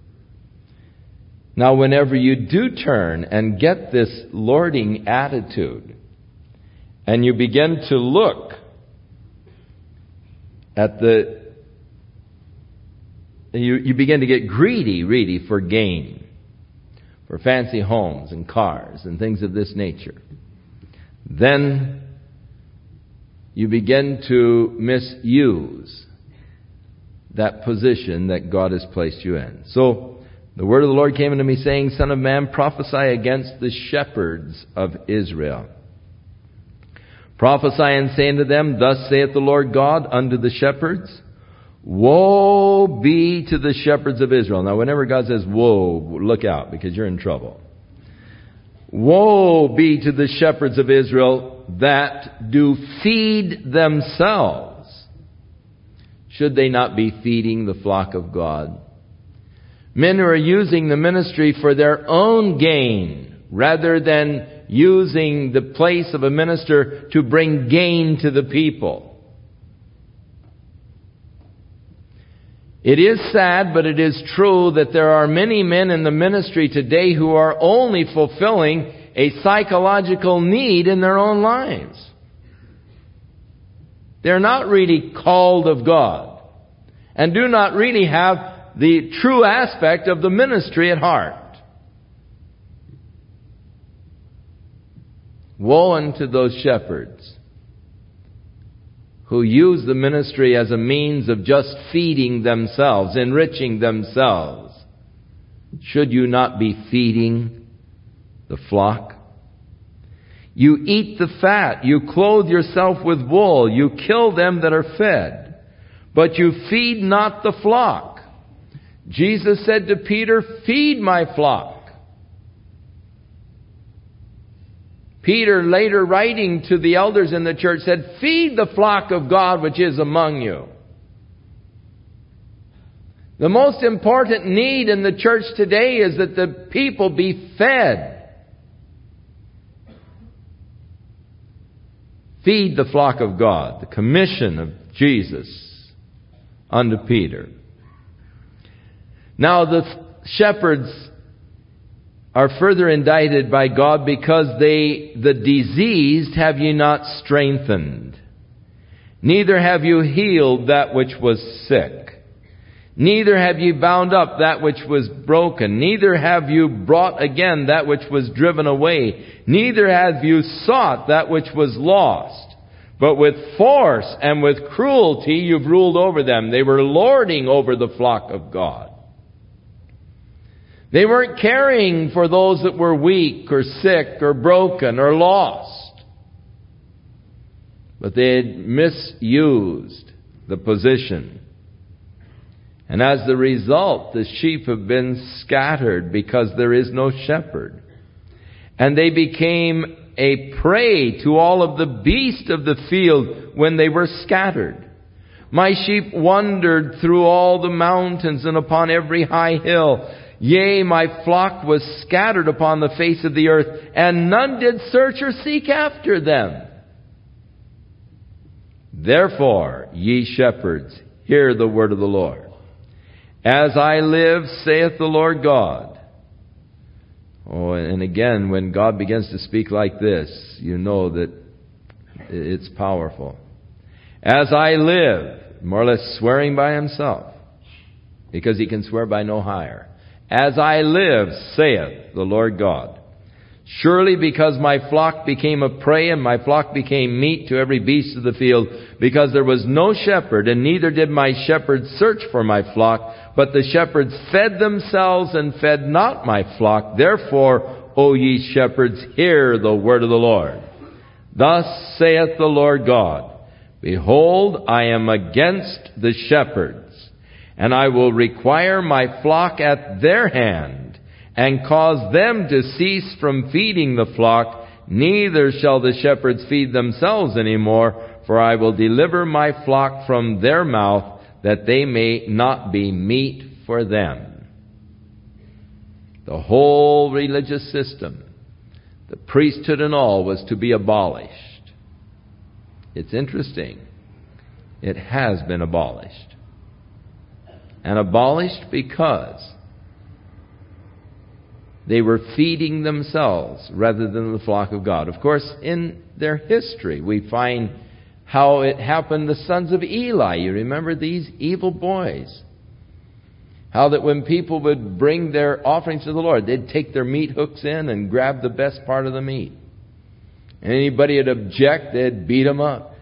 Now, whenever you do turn and get this lording attitude, and you begin to look at you begin to get greedy, really, for gain, for fancy homes and cars and things of this nature, then you begin to misuse that position that God has placed you in. So, the word of the Lord came unto me, saying, Son of man, prophesy against the shepherds of Israel. Prophesy and say unto them, Thus saith the Lord God unto the shepherds, Woe be to the shepherds of Israel. Now, whenever God says woe, look out, because you're in trouble. Woe be to the shepherds of Israel that do feed themselves. Should they not be feeding the flock of God? Men who are using the ministry for their own gain rather than using the place of a minister to bring gain to the people. It is sad, but it is true that there are many men in the ministry today who are only fulfilling a psychological need in their own lives. They're not really called of God and do not really have the true aspect of the ministry at heart. Woe unto those shepherds who use the ministry as a means of just feeding themselves, enriching themselves. Should you not be feeding the flock? You eat the fat, you clothe yourself with wool, you kill them that are fed, but you feed not the flock. Jesus said to Peter, "Feed my flock." Peter, later writing to the elders in the church, said, "Feed the flock of God which is among you." The most important need in the church today is that the people be fed. Feed the flock of God, the commission of Jesus unto Peter. Now the shepherds are further indicted by God because the diseased have ye not strengthened, neither have you healed that which was sick, neither have ye bound up that which was broken, neither have you brought again that which was driven away, neither have you sought that which was lost, but with force and with cruelty you've ruled over them. They were lording over the flock of God. They weren't caring for those that were weak or sick or broken or lost. But they had misused the position. And as the result, the sheep have been scattered because there is no shepherd. And they became a prey to all of the beasts of the field when they were scattered. My sheep wandered through all the mountains and upon every high hill. Yea, my flock was scattered upon the face of the earth, and none did search or seek after them. Therefore, ye shepherds, hear the word of the Lord. As I live, saith the Lord God. Oh, and again, when God begins to speak like this, you know that it's powerful. As I live, more or less swearing by himself, because he can swear by no higher. As I live, saith the Lord God, surely because my flock became a prey and my flock became meat to every beast of the field, because there was no shepherd, and neither did my shepherds search for my flock, but the shepherds fed themselves and fed not my flock. Therefore, O ye shepherds, hear the word of the Lord. Thus saith the Lord God, behold, I am against the shepherds, and I will require my flock at their hand, and cause them to cease from feeding the flock, neither shall the shepherds feed themselves any more, for I will deliver my flock from their mouth, that they may not be meat for them. The whole religious system, the priesthood and all, was to be abolished. It's interesting. It has been abolished. And abolished because they were feeding themselves rather than the flock of God. Of course, in their history, we find how it happened. The sons of Eli, you remember these evil boys? How that when people would bring their offerings to the Lord, they'd take their meat hooks in and grab the best part of the meat. And anybody would object, they'd beat them up.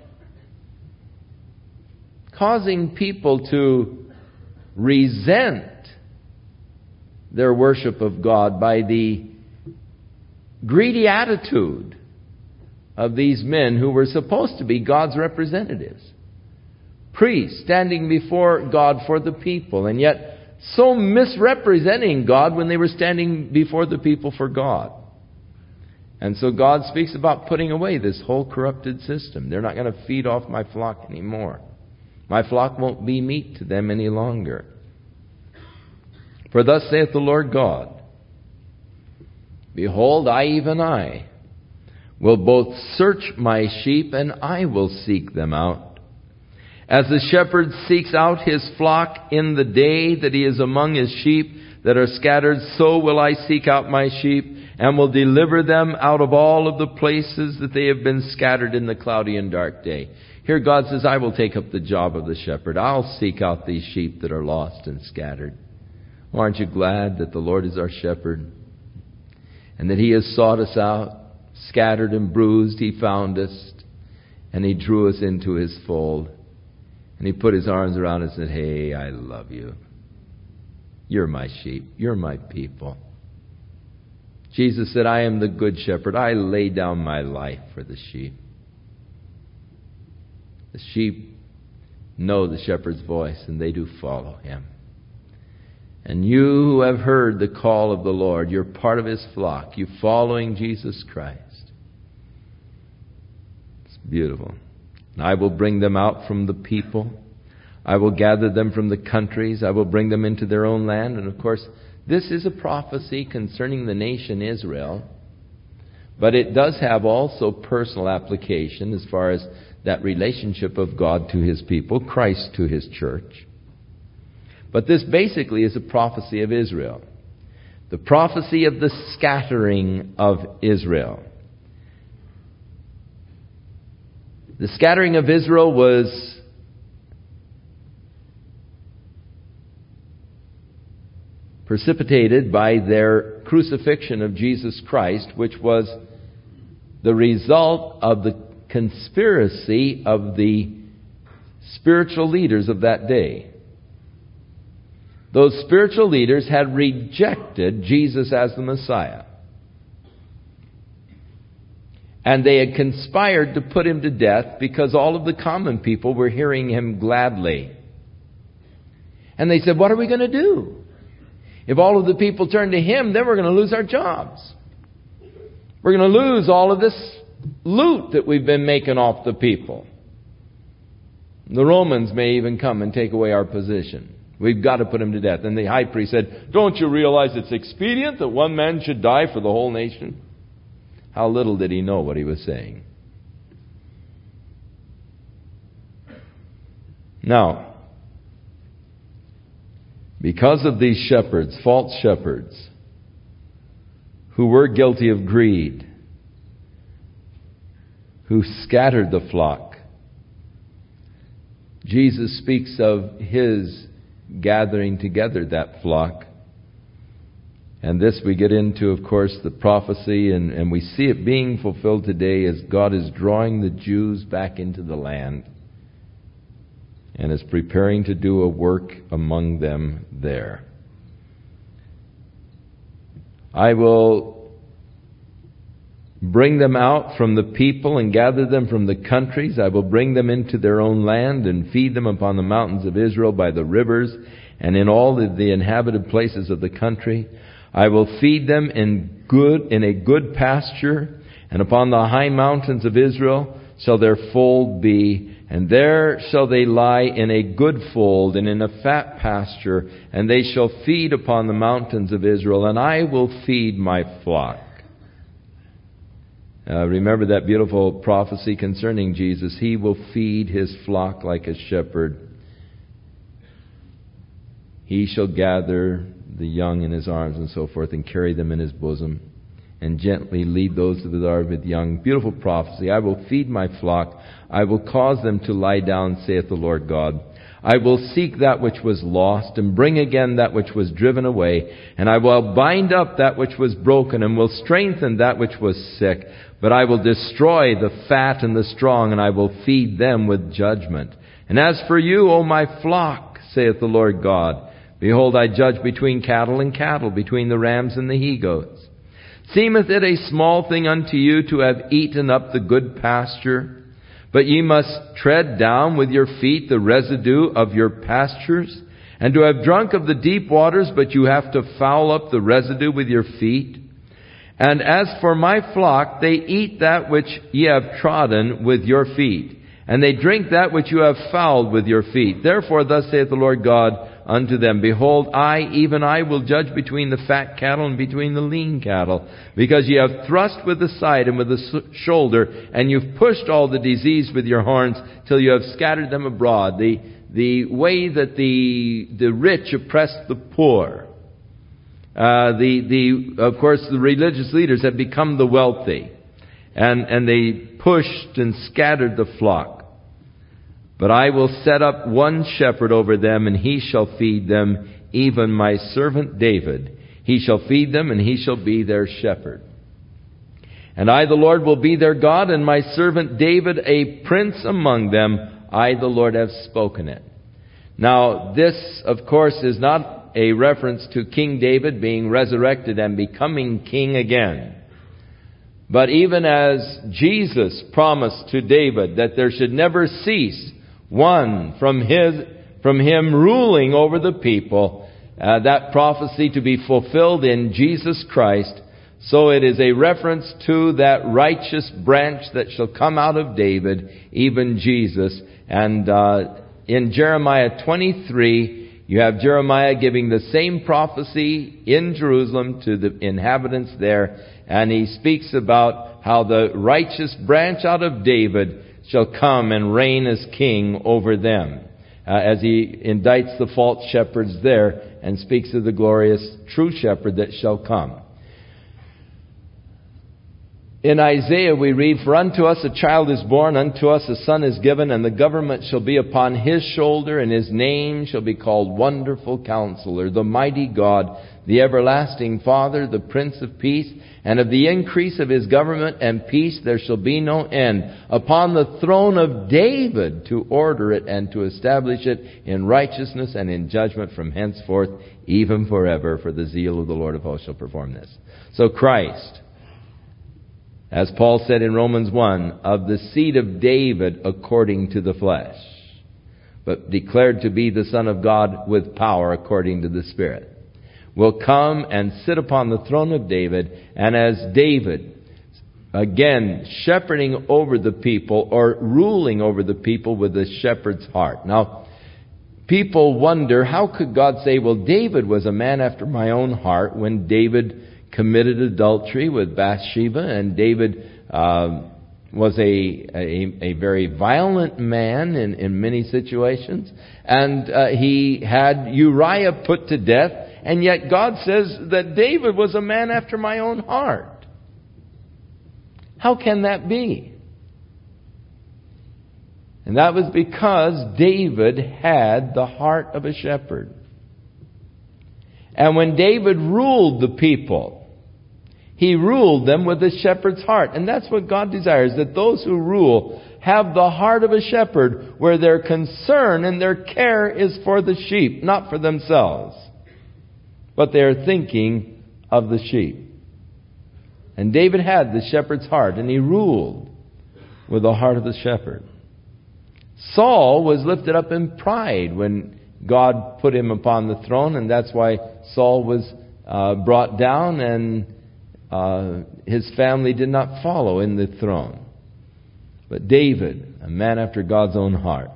Causing people to resent their worship of God by the greedy attitude of these men who were supposed to be God's representatives. Priests standing before God for the people, and yet so misrepresenting God when they were standing before the people for God. And so God speaks about putting away this whole corrupted system. They're not going to feed off my flock anymore. My flock won't be meat to them any longer. For thus saith the Lord God, Behold, I, even I, will both search my sheep, and I will seek them out. As the shepherd seeks out his flock in the day that he is among his sheep that are scattered, so will I seek out my sheep, and will deliver them out of all of the places that they have been scattered in the cloudy and dark day. Here God says, I will take up the job of the shepherd. I'll seek out these sheep that are lost and scattered. Oh, aren't you glad that the Lord is our shepherd? And that He has sought us out, scattered and bruised, He found us, and He drew us into His fold. And He put His arms around us and said, hey, I love you. You're my sheep. You're my people. Jesus said, I am the good shepherd. I lay down my life for the sheep. The sheep know the shepherd's voice, and they do follow Him. And you who have heard the call of the Lord, you're part of His flock. You're following Jesus Christ. It's beautiful. And I will bring them out from the people. I will gather them from the countries. I will bring them into their own land. And of course, this is a prophecy concerning the nation Israel. But it does have also personal application as far as that relationship of God to His people, Christ to His church. But this basically is a prophecy of Israel. The prophecy of the scattering of Israel. The scattering of Israel was precipitated by their crucifixion of Jesus Christ, which was the result of the conspiracy of the spiritual leaders of that day. Those spiritual leaders had rejected Jesus as the Messiah. And they had conspired to put Him to death because all of the common people were hearing Him gladly. And they said, what are we going to do? If all of the people turn to Him, then we're going to lose our jobs. We're going to lose all of this loot that we've been making off the people. The Romans may even come and take away our position. We've got to put Him to death. And the high priest said, don't you realize it's expedient that one man should die for the whole nation? How little did he know what he was saying. Now, because of these shepherds, false shepherds, who were guilty of greed, who scattered the flock, Jesus speaks of His gathering together that flock. And this we get into, of course, the prophecy, and we see it being fulfilled today as God is drawing the Jews back into the land and is preparing to do a work among them there. I will bring them out from the people and gather them from the countries. I will bring them into their own land and feed them upon the mountains of Israel by the rivers and in all the inhabited places of the country. I will feed them in a good pasture, and upon the high mountains of Israel shall their fold be, and there shall they lie in a good fold and in a fat pasture, and they shall feed upon the mountains of Israel, and I will feed my flock. Remember that beautiful prophecy concerning Jesus. He will feed His flock like a shepherd. He shall gather the young in His arms and so forth and carry them in His bosom and gently lead those that are with young. Beautiful prophecy. I will feed my flock. I will cause them to lie down, saith the Lord God. I will seek that which was lost and bring again that which was driven away. And I will bind up that which was broken and will strengthen that which was sick. But I will destroy the fat and the strong, and I will feed them with judgment. And as for you, O my flock, saith the Lord God, behold, I judge between cattle and cattle, between the rams and the he-goats. Seemeth it a small thing unto you to have eaten up the good pasture? But ye must tread down with your feet the residue of your pastures, and to have drunk of the deep waters, but you have to foul up the residue with your feet. And as for my flock, they eat that which ye have trodden with your feet, and they drink that which you have fouled with your feet. Therefore thus saith the Lord God unto them, Behold, I, even I, will judge between the fat cattle and between the lean cattle, because ye have thrust with the side and with the shoulder, and you've pushed all the disease with your horns, till you have scattered them abroad. The way that the rich oppress the poor. Of course, the religious leaders have become the wealthy, and they pushed and scattered the flock. But I will set up one shepherd over them, and he shall feed them, even my servant David. He shall feed them, and he shall be their shepherd. And I, the Lord, will be their God, and my servant David a prince among them. I, the Lord, have spoken it. Now, this, of course, is not a reference to King David being resurrected and becoming king again. But even as Jesus promised to David that there should never cease one from him ruling over the people, that prophecy to be fulfilled in Jesus Christ. So it is a reference to that righteous branch that shall come out of David, even Jesus. And in Jeremiah 23, you have Jeremiah giving the same prophecy in Jerusalem to the inhabitants there. And he speaks about how the righteous branch out of David shall come and reign as king over them, as he indicts the false shepherds there and speaks of the glorious true shepherd that shall come. In Isaiah we read, For unto us a child is born, unto us a son is given, and the government shall be upon his shoulder, and his name shall be called Wonderful Counselor, the Mighty God, the Everlasting Father, the Prince of Peace. And of the increase of his government and peace there shall be no end, upon the throne of David, to order it and to establish it in righteousness and in judgment from henceforth, even forever. For the zeal of the Lord of hosts shall perform this. So Christ, as Paul said in Romans 1, of the seed of David according to the flesh, but declared to be the Son of God with power according to the Spirit, will come and sit upon the throne of David, and as David, again, shepherding over the people, or ruling over the people with the shepherd's heart. Now, people wonder, how could God say, well, David was a man after my own heart, when David committed adultery with Bathsheba, and David was a very violent man in many situations, and he had Uriah put to death. And yet God says that David was a man after my own heart. How can that be? And that was because David had the heart of a shepherd. And when David ruled the people, he ruled them with a shepherd's heart. And that's what God desires, that those who rule have the heart of a shepherd, where their concern and their care is for the sheep, not for themselves. But they are thinking of the sheep. And David had the shepherd's heart, and he ruled with the heart of the shepherd. Saul was lifted up in pride when God put him upon the throne, and that's why Saul was brought down, and his family did not follow in the throne. But David, a man after God's own heart.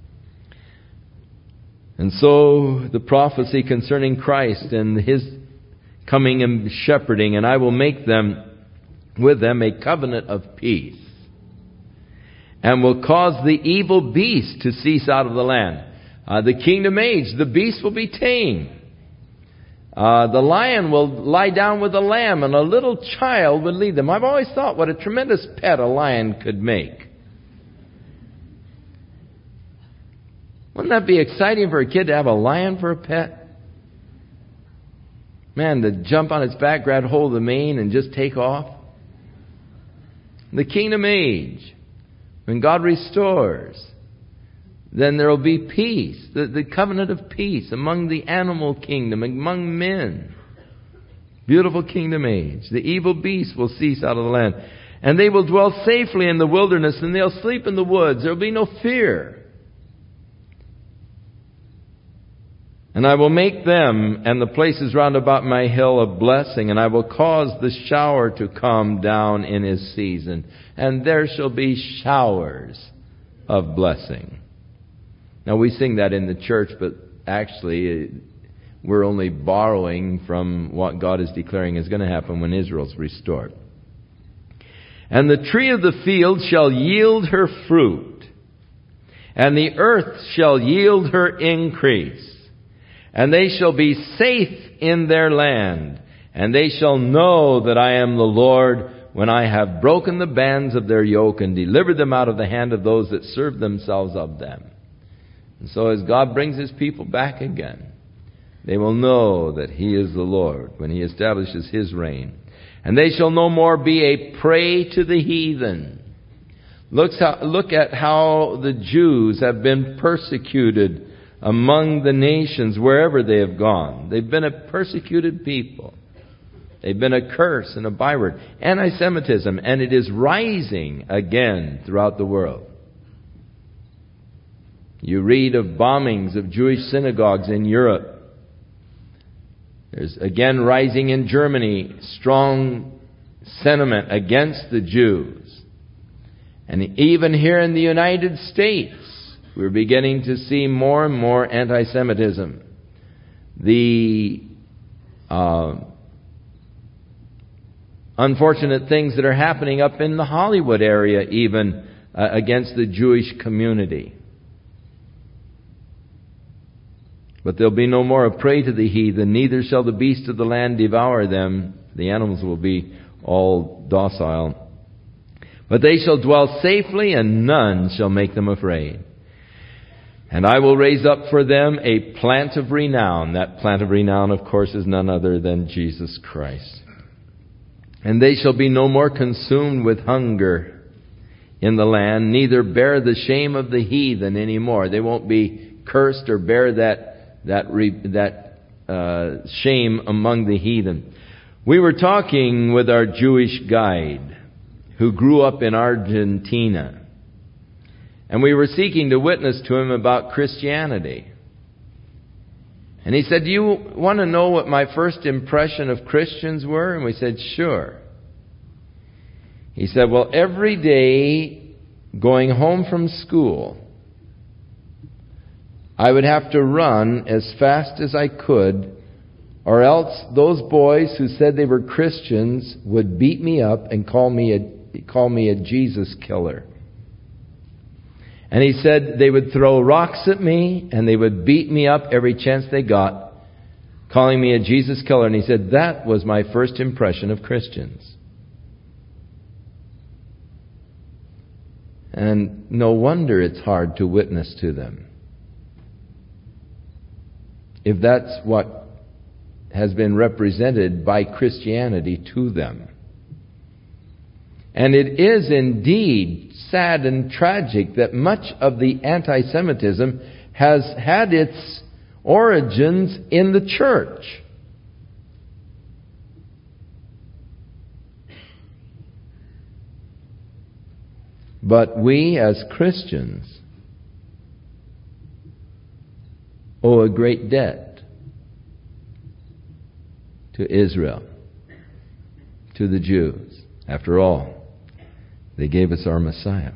And so the prophecy concerning Christ and his coming and shepherding, and I will make them with them a covenant of peace, and will cause the evil beast to cease out of the land. The kingdom age, the beast will be tame. The lion will lie down with the lamb, and a little child would lead them. I've always thought what a tremendous pet a lion could make. Wouldn't that be exciting for a kid to have a lion for a pet? Man, to jump on its back, grab hold of the mane, and just take off. The kingdom age, when God restores, then there will be peace, the covenant of peace among the animal kingdom, among men. Beautiful kingdom age. The evil beast will cease out of the land. And they will dwell safely in the wilderness, and they'll sleep in the woods. There will be no fear. And I will make them and the places round about my hill a blessing, and I will cause the shower to come down in his season, and there shall be showers of blessing. Now we sing that in the church, but actually we're only borrowing from what God is declaring is going to happen when Israel's restored. And the tree of the field shall yield her fruit, and the earth shall yield her increase. And they shall be safe in their land, and they shall know that I am the Lord when I have broken the bands of their yoke and delivered them out of the hand of those that serve themselves of them. And so as God brings his people back again, they will know that he is the Lord when he establishes his reign. And they shall no more be a prey to the heathen. Look at how the Jews have been persecuted among the nations wherever they have gone. They've been a persecuted people. They've been a curse and a byword. Anti-Semitism, and it is rising again throughout the world. You read of bombings of Jewish synagogues in Europe. There's again rising in Germany strong sentiment against the Jews. And even here in the United States, we're beginning to see more and more anti-Semitism. The unfortunate things that are happening up in the Hollywood area even against the Jewish community. But there'll be no more a prey to the heathen, neither shall the beasts of the land devour them. The animals will be all docile. But they shall dwell safely, and none shall make them afraid. And I will raise up for them a plant of renown. That plant of renown, of course, is none other than Jesus Christ. And they shall be no more consumed with hunger in the land, neither bear the shame of the heathen anymore. They won't be cursed or bear that shame among the heathen. We were talking with our Jewish guide who grew up in Argentina. And we were seeking to witness to him about Christianity. And he said, "Do you want to know what my first impression of Christians were?" And we said, "Sure." He said, "Well, every day going home from school, I would have to run as fast as I could, or else those boys who said they were Christians would beat me up and call me a Jesus killer." And he said they would throw rocks at me and they would beat me up every chance they got, calling me a Jesus killer. And he said that was my first impression of Christians. And no wonder it's hard to witness to them, if that's what has been represented by Christianity to them. And it is indeed sad and tragic that much of the anti-Semitism has had its origins in the church. But we as Christians owe a great debt to Israel, to the Jews. After all, they gave us our Messiah.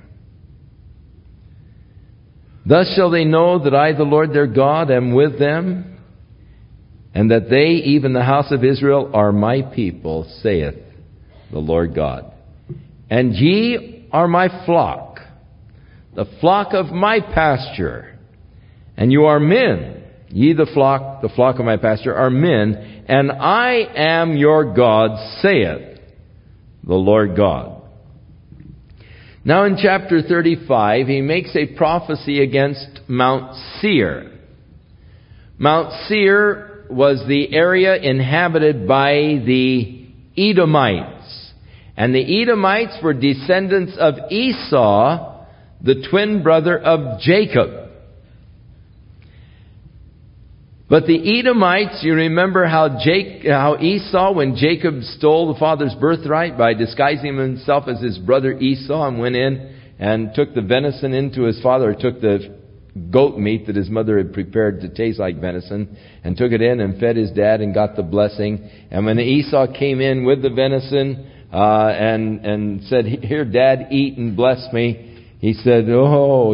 Thus shall they know that I, the Lord their God, am with them, and that they, even the house of Israel, are my people, saith the Lord God. And ye are my flock, the flock of my pasture. And you are men, ye the flock of my pasture, are men, and I am your God, saith the Lord God. Now in chapter 35, he makes a prophecy against Mount Seir. Mount Seir was the area inhabited by the Edomites. And the Edomites were descendants of Esau, the twin brother of Jacob. But the Edomites, you remember how Esau, when Jacob stole the father's birthright by disguising himself as his brother Esau and went in and took the venison into his father, or took the goat meat that his mother had prepared to taste like venison, and took it in and fed his dad and got the blessing. And when Esau came in with the venison and said, "Here, Dad, eat and bless me," he said, "Oh,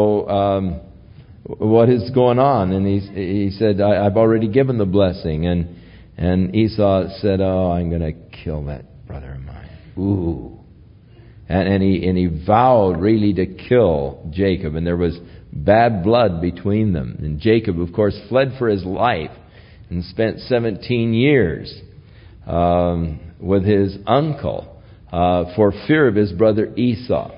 what is going on?" And he said, "I've already given the blessing." And Esau said, "Oh, I'm going to kill that brother of mine." Ooh. And he vowed really to kill Jacob, and there was bad blood between them. And Jacob, of course, fled for his life and spent 17 years with his uncle for fear of his brother Esau.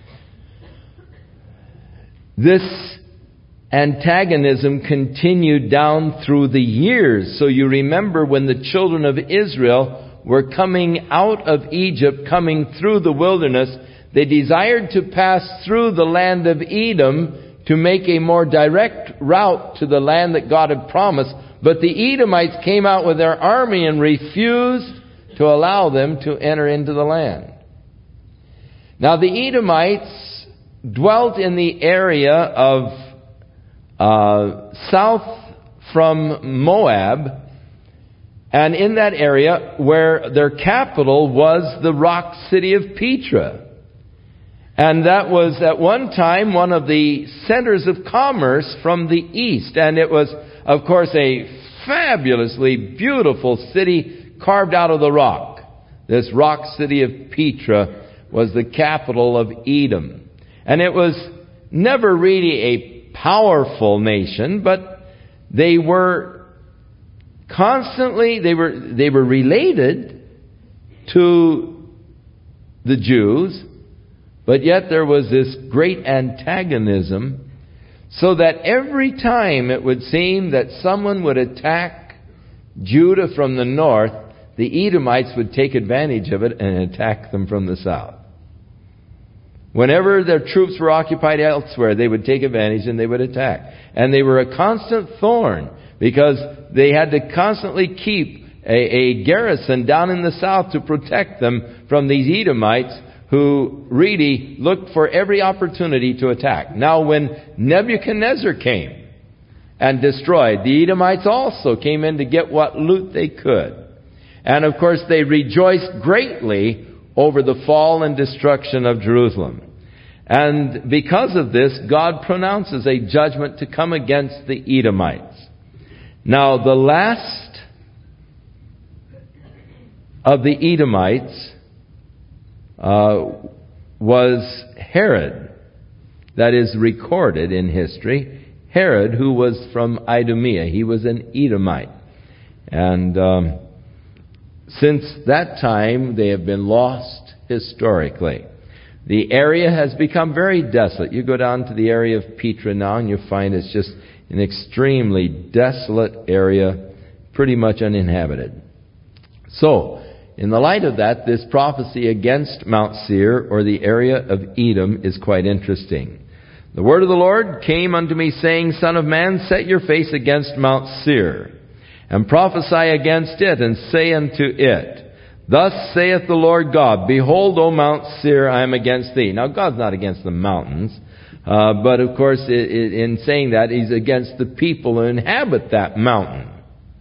This antagonism continued down through the years. So you remember when the children of Israel were coming out of Egypt, coming through the wilderness, they desired to pass through the land of Edom to make a more direct route to the land that God had promised. But the Edomites came out with their army and refused to allow them to enter into the land. Now the Edomites dwelt in the area of south from Moab, and in that area where their capital was the rock city of Petra. And that was at one time one of the centers of commerce from the east. And it was, of course, a fabulously beautiful city carved out of the rock. This rock city of Petra was the capital of Edom. And it was never really a powerful nation, but they were constantly, they were related to the Jews, but yet there was this great antagonism, so that every time it would seem that someone would attack Judah from the north, the Edomites would take advantage of it and attack them from the south. Whenever their troops were occupied elsewhere, they would take advantage and they would attack. And they were a constant thorn, because they had to constantly keep a garrison down in the south to protect them from these Edomites who really looked for every opportunity to attack. Now when Nebuchadnezzar came and destroyed, the Edomites also came in to get what loot they could. And of course they rejoiced greatly over the fall and destruction of Jerusalem. And because of this, God pronounces a judgment to come against the Edomites. Now, the last of the Edomites was Herod. That is recorded in history. Herod, who was from Idumea. He was an Edomite. And since that time, they have been lost historically. The area has become very desolate. You go down to the area of Petra now, and you find it's just an extremely desolate area, pretty much uninhabited. So, in the light of that, this prophecy against Mount Seir, or the area of Edom, is quite interesting. The word of the Lord came unto me, saying, Son of man, set your face against Mount Seir, and prophesy against it, and say unto it, Thus saith the Lord God, Behold, O Mount Seir, I am against thee. Now, God's not against the mountains. But of course, in saying that, He's against the people who inhabit that mountain.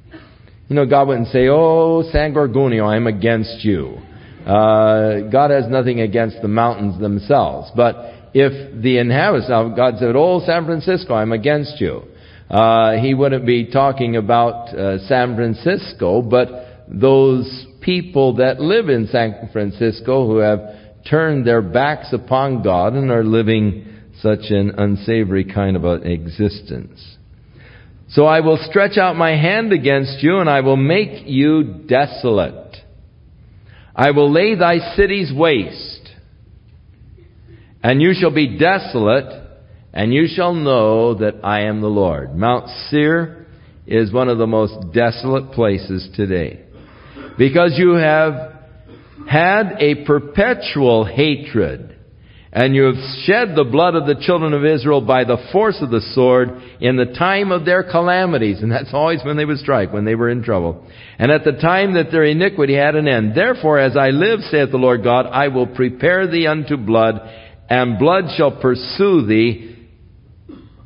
God wouldn't say, "Oh, San Gorgonio, I'm against you." God has nothing against the mountains themselves. But if the inhabitants, now God said, "Oh, San Francisco, I'm against you," He wouldn't be talking about San Francisco, but those people that live in San Francisco who have turned their backs upon God and are living such an unsavory kind of an existence. So I will stretch out my hand against you, and I will make you desolate. I will lay thy cities waste, and you shall be desolate, and you shall know that I am the Lord. Mount Seir is one of the most desolate places today, because you have had a perpetual hatred, and you have shed the blood of the children of Israel by the force of the sword in the time of their calamities. And that's always when they would strike, when they were in trouble. And at the time that their iniquity had an end. Therefore, as I live, saith the Lord God, I will prepare thee unto blood, and blood shall pursue thee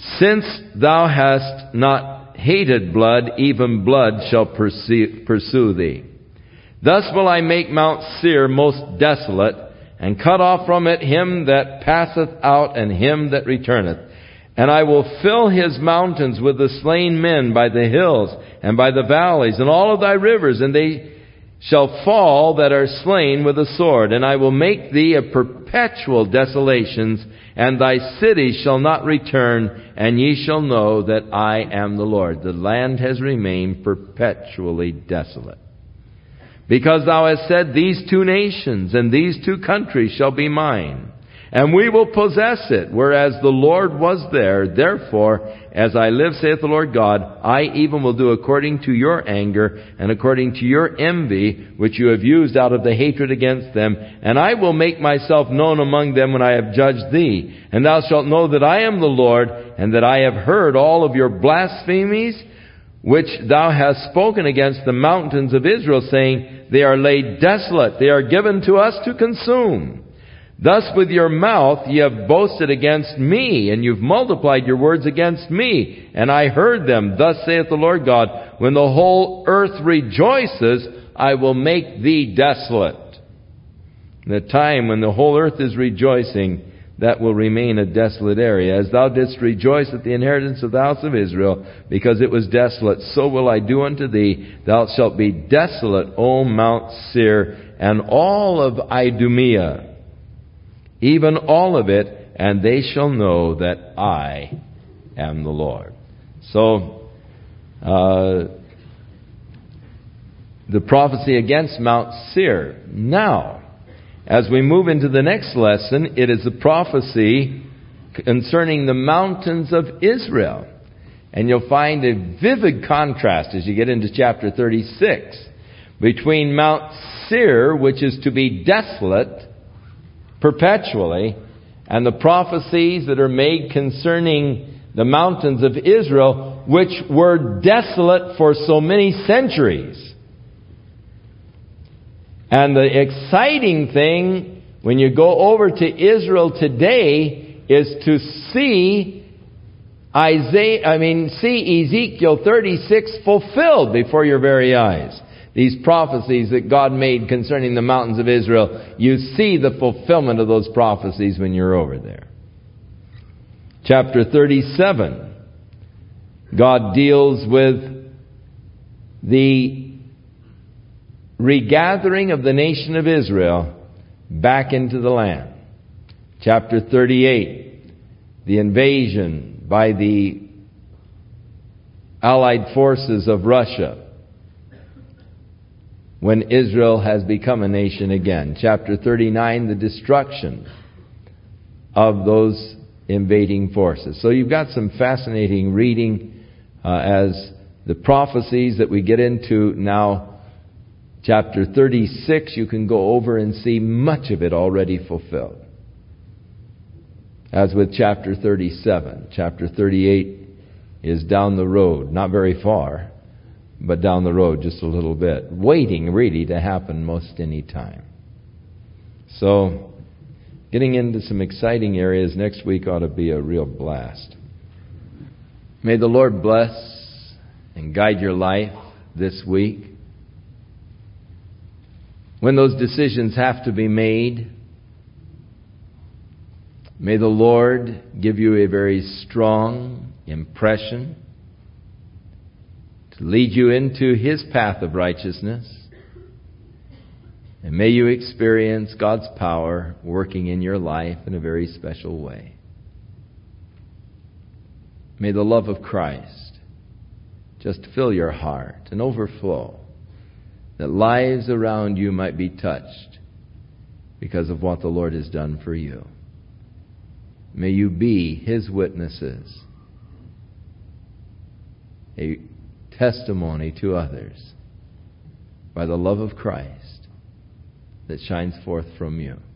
Since thou hast not hated blood, even blood shall pursue thee. Thus will I make Mount Seir most desolate, and cut off from it him that passeth out and him that returneth. And I will fill his mountains with the slain men by the hills and by the valleys and all of thy rivers, and they shall fall that are slain with the sword. And I will make thee a perpetual desolations, and thy cities shall not return, and ye shall know that I am the Lord. The land has remained perpetually desolate. Because thou hast said, these two nations and these two countries shall be mine, and we will possess it, whereas the Lord was there. Therefore, as I live, saith the Lord God, I even will do according to your anger and according to your envy, which you have used out of the hatred against them. And I will make myself known among them when I have judged thee. And thou shalt know that I am the Lord, and that I have heard all of your blasphemies, which thou hast spoken against the mountains of Israel, saying, they are laid desolate, they are given to us to consume. Thus with your mouth ye have boasted against me, and you've multiplied your words against me, and I heard them. Thus saith the Lord God, when the whole earth rejoices, I will make thee desolate. In the time when the whole earth is rejoicing, that will remain a desolate area. As thou didst rejoice at the inheritance of the house of Israel, because it was desolate, so will I do unto thee. Thou shalt be desolate, O Mount Seir, and all of Idumea, even all of it, and they shall know that I am the Lord. So, the prophecy against Mount Seir. Now, as we move into the next lesson, it is a prophecy concerning the mountains of Israel. And you'll find a vivid contrast as you get into chapter 36 between Mount Seir, which is to be desolate perpetually, and the prophecies that are made concerning the mountains of Israel, which were desolate for so many centuries. And the exciting thing when you go over to Israel today is to see Ezekiel 36 fulfilled before your very eyes. These prophecies that God made concerning the mountains of Israel, you see the fulfillment of those prophecies when you're over there. Chapter 37, God deals with the regathering of the nation of Israel back into the land. Chapter 38, the invasion by the Allied forces of Russia when Israel has become a nation again. Chapter 39, the destruction of those invading forces. So you've got some fascinating reading as the prophecies that we get into now. Chapter 36, you can go over and see much of it already fulfilled. As with chapter 37, chapter 38 is down the road, not very far, but down the road just a little bit, waiting really to happen most any time. So, getting into some exciting areas next week ought to be a real blast. May the Lord bless and guide your life this week. When those decisions have to be made, may the Lord give you a very strong impression to lead you into His path of righteousness. And may you experience God's power working in your life in a very special way. May the love of Christ just fill your heart and overflow, that lives around you might be touched because of what the Lord has done for you. May you be His witnesses, a testimony to others by the love of Christ that shines forth from you.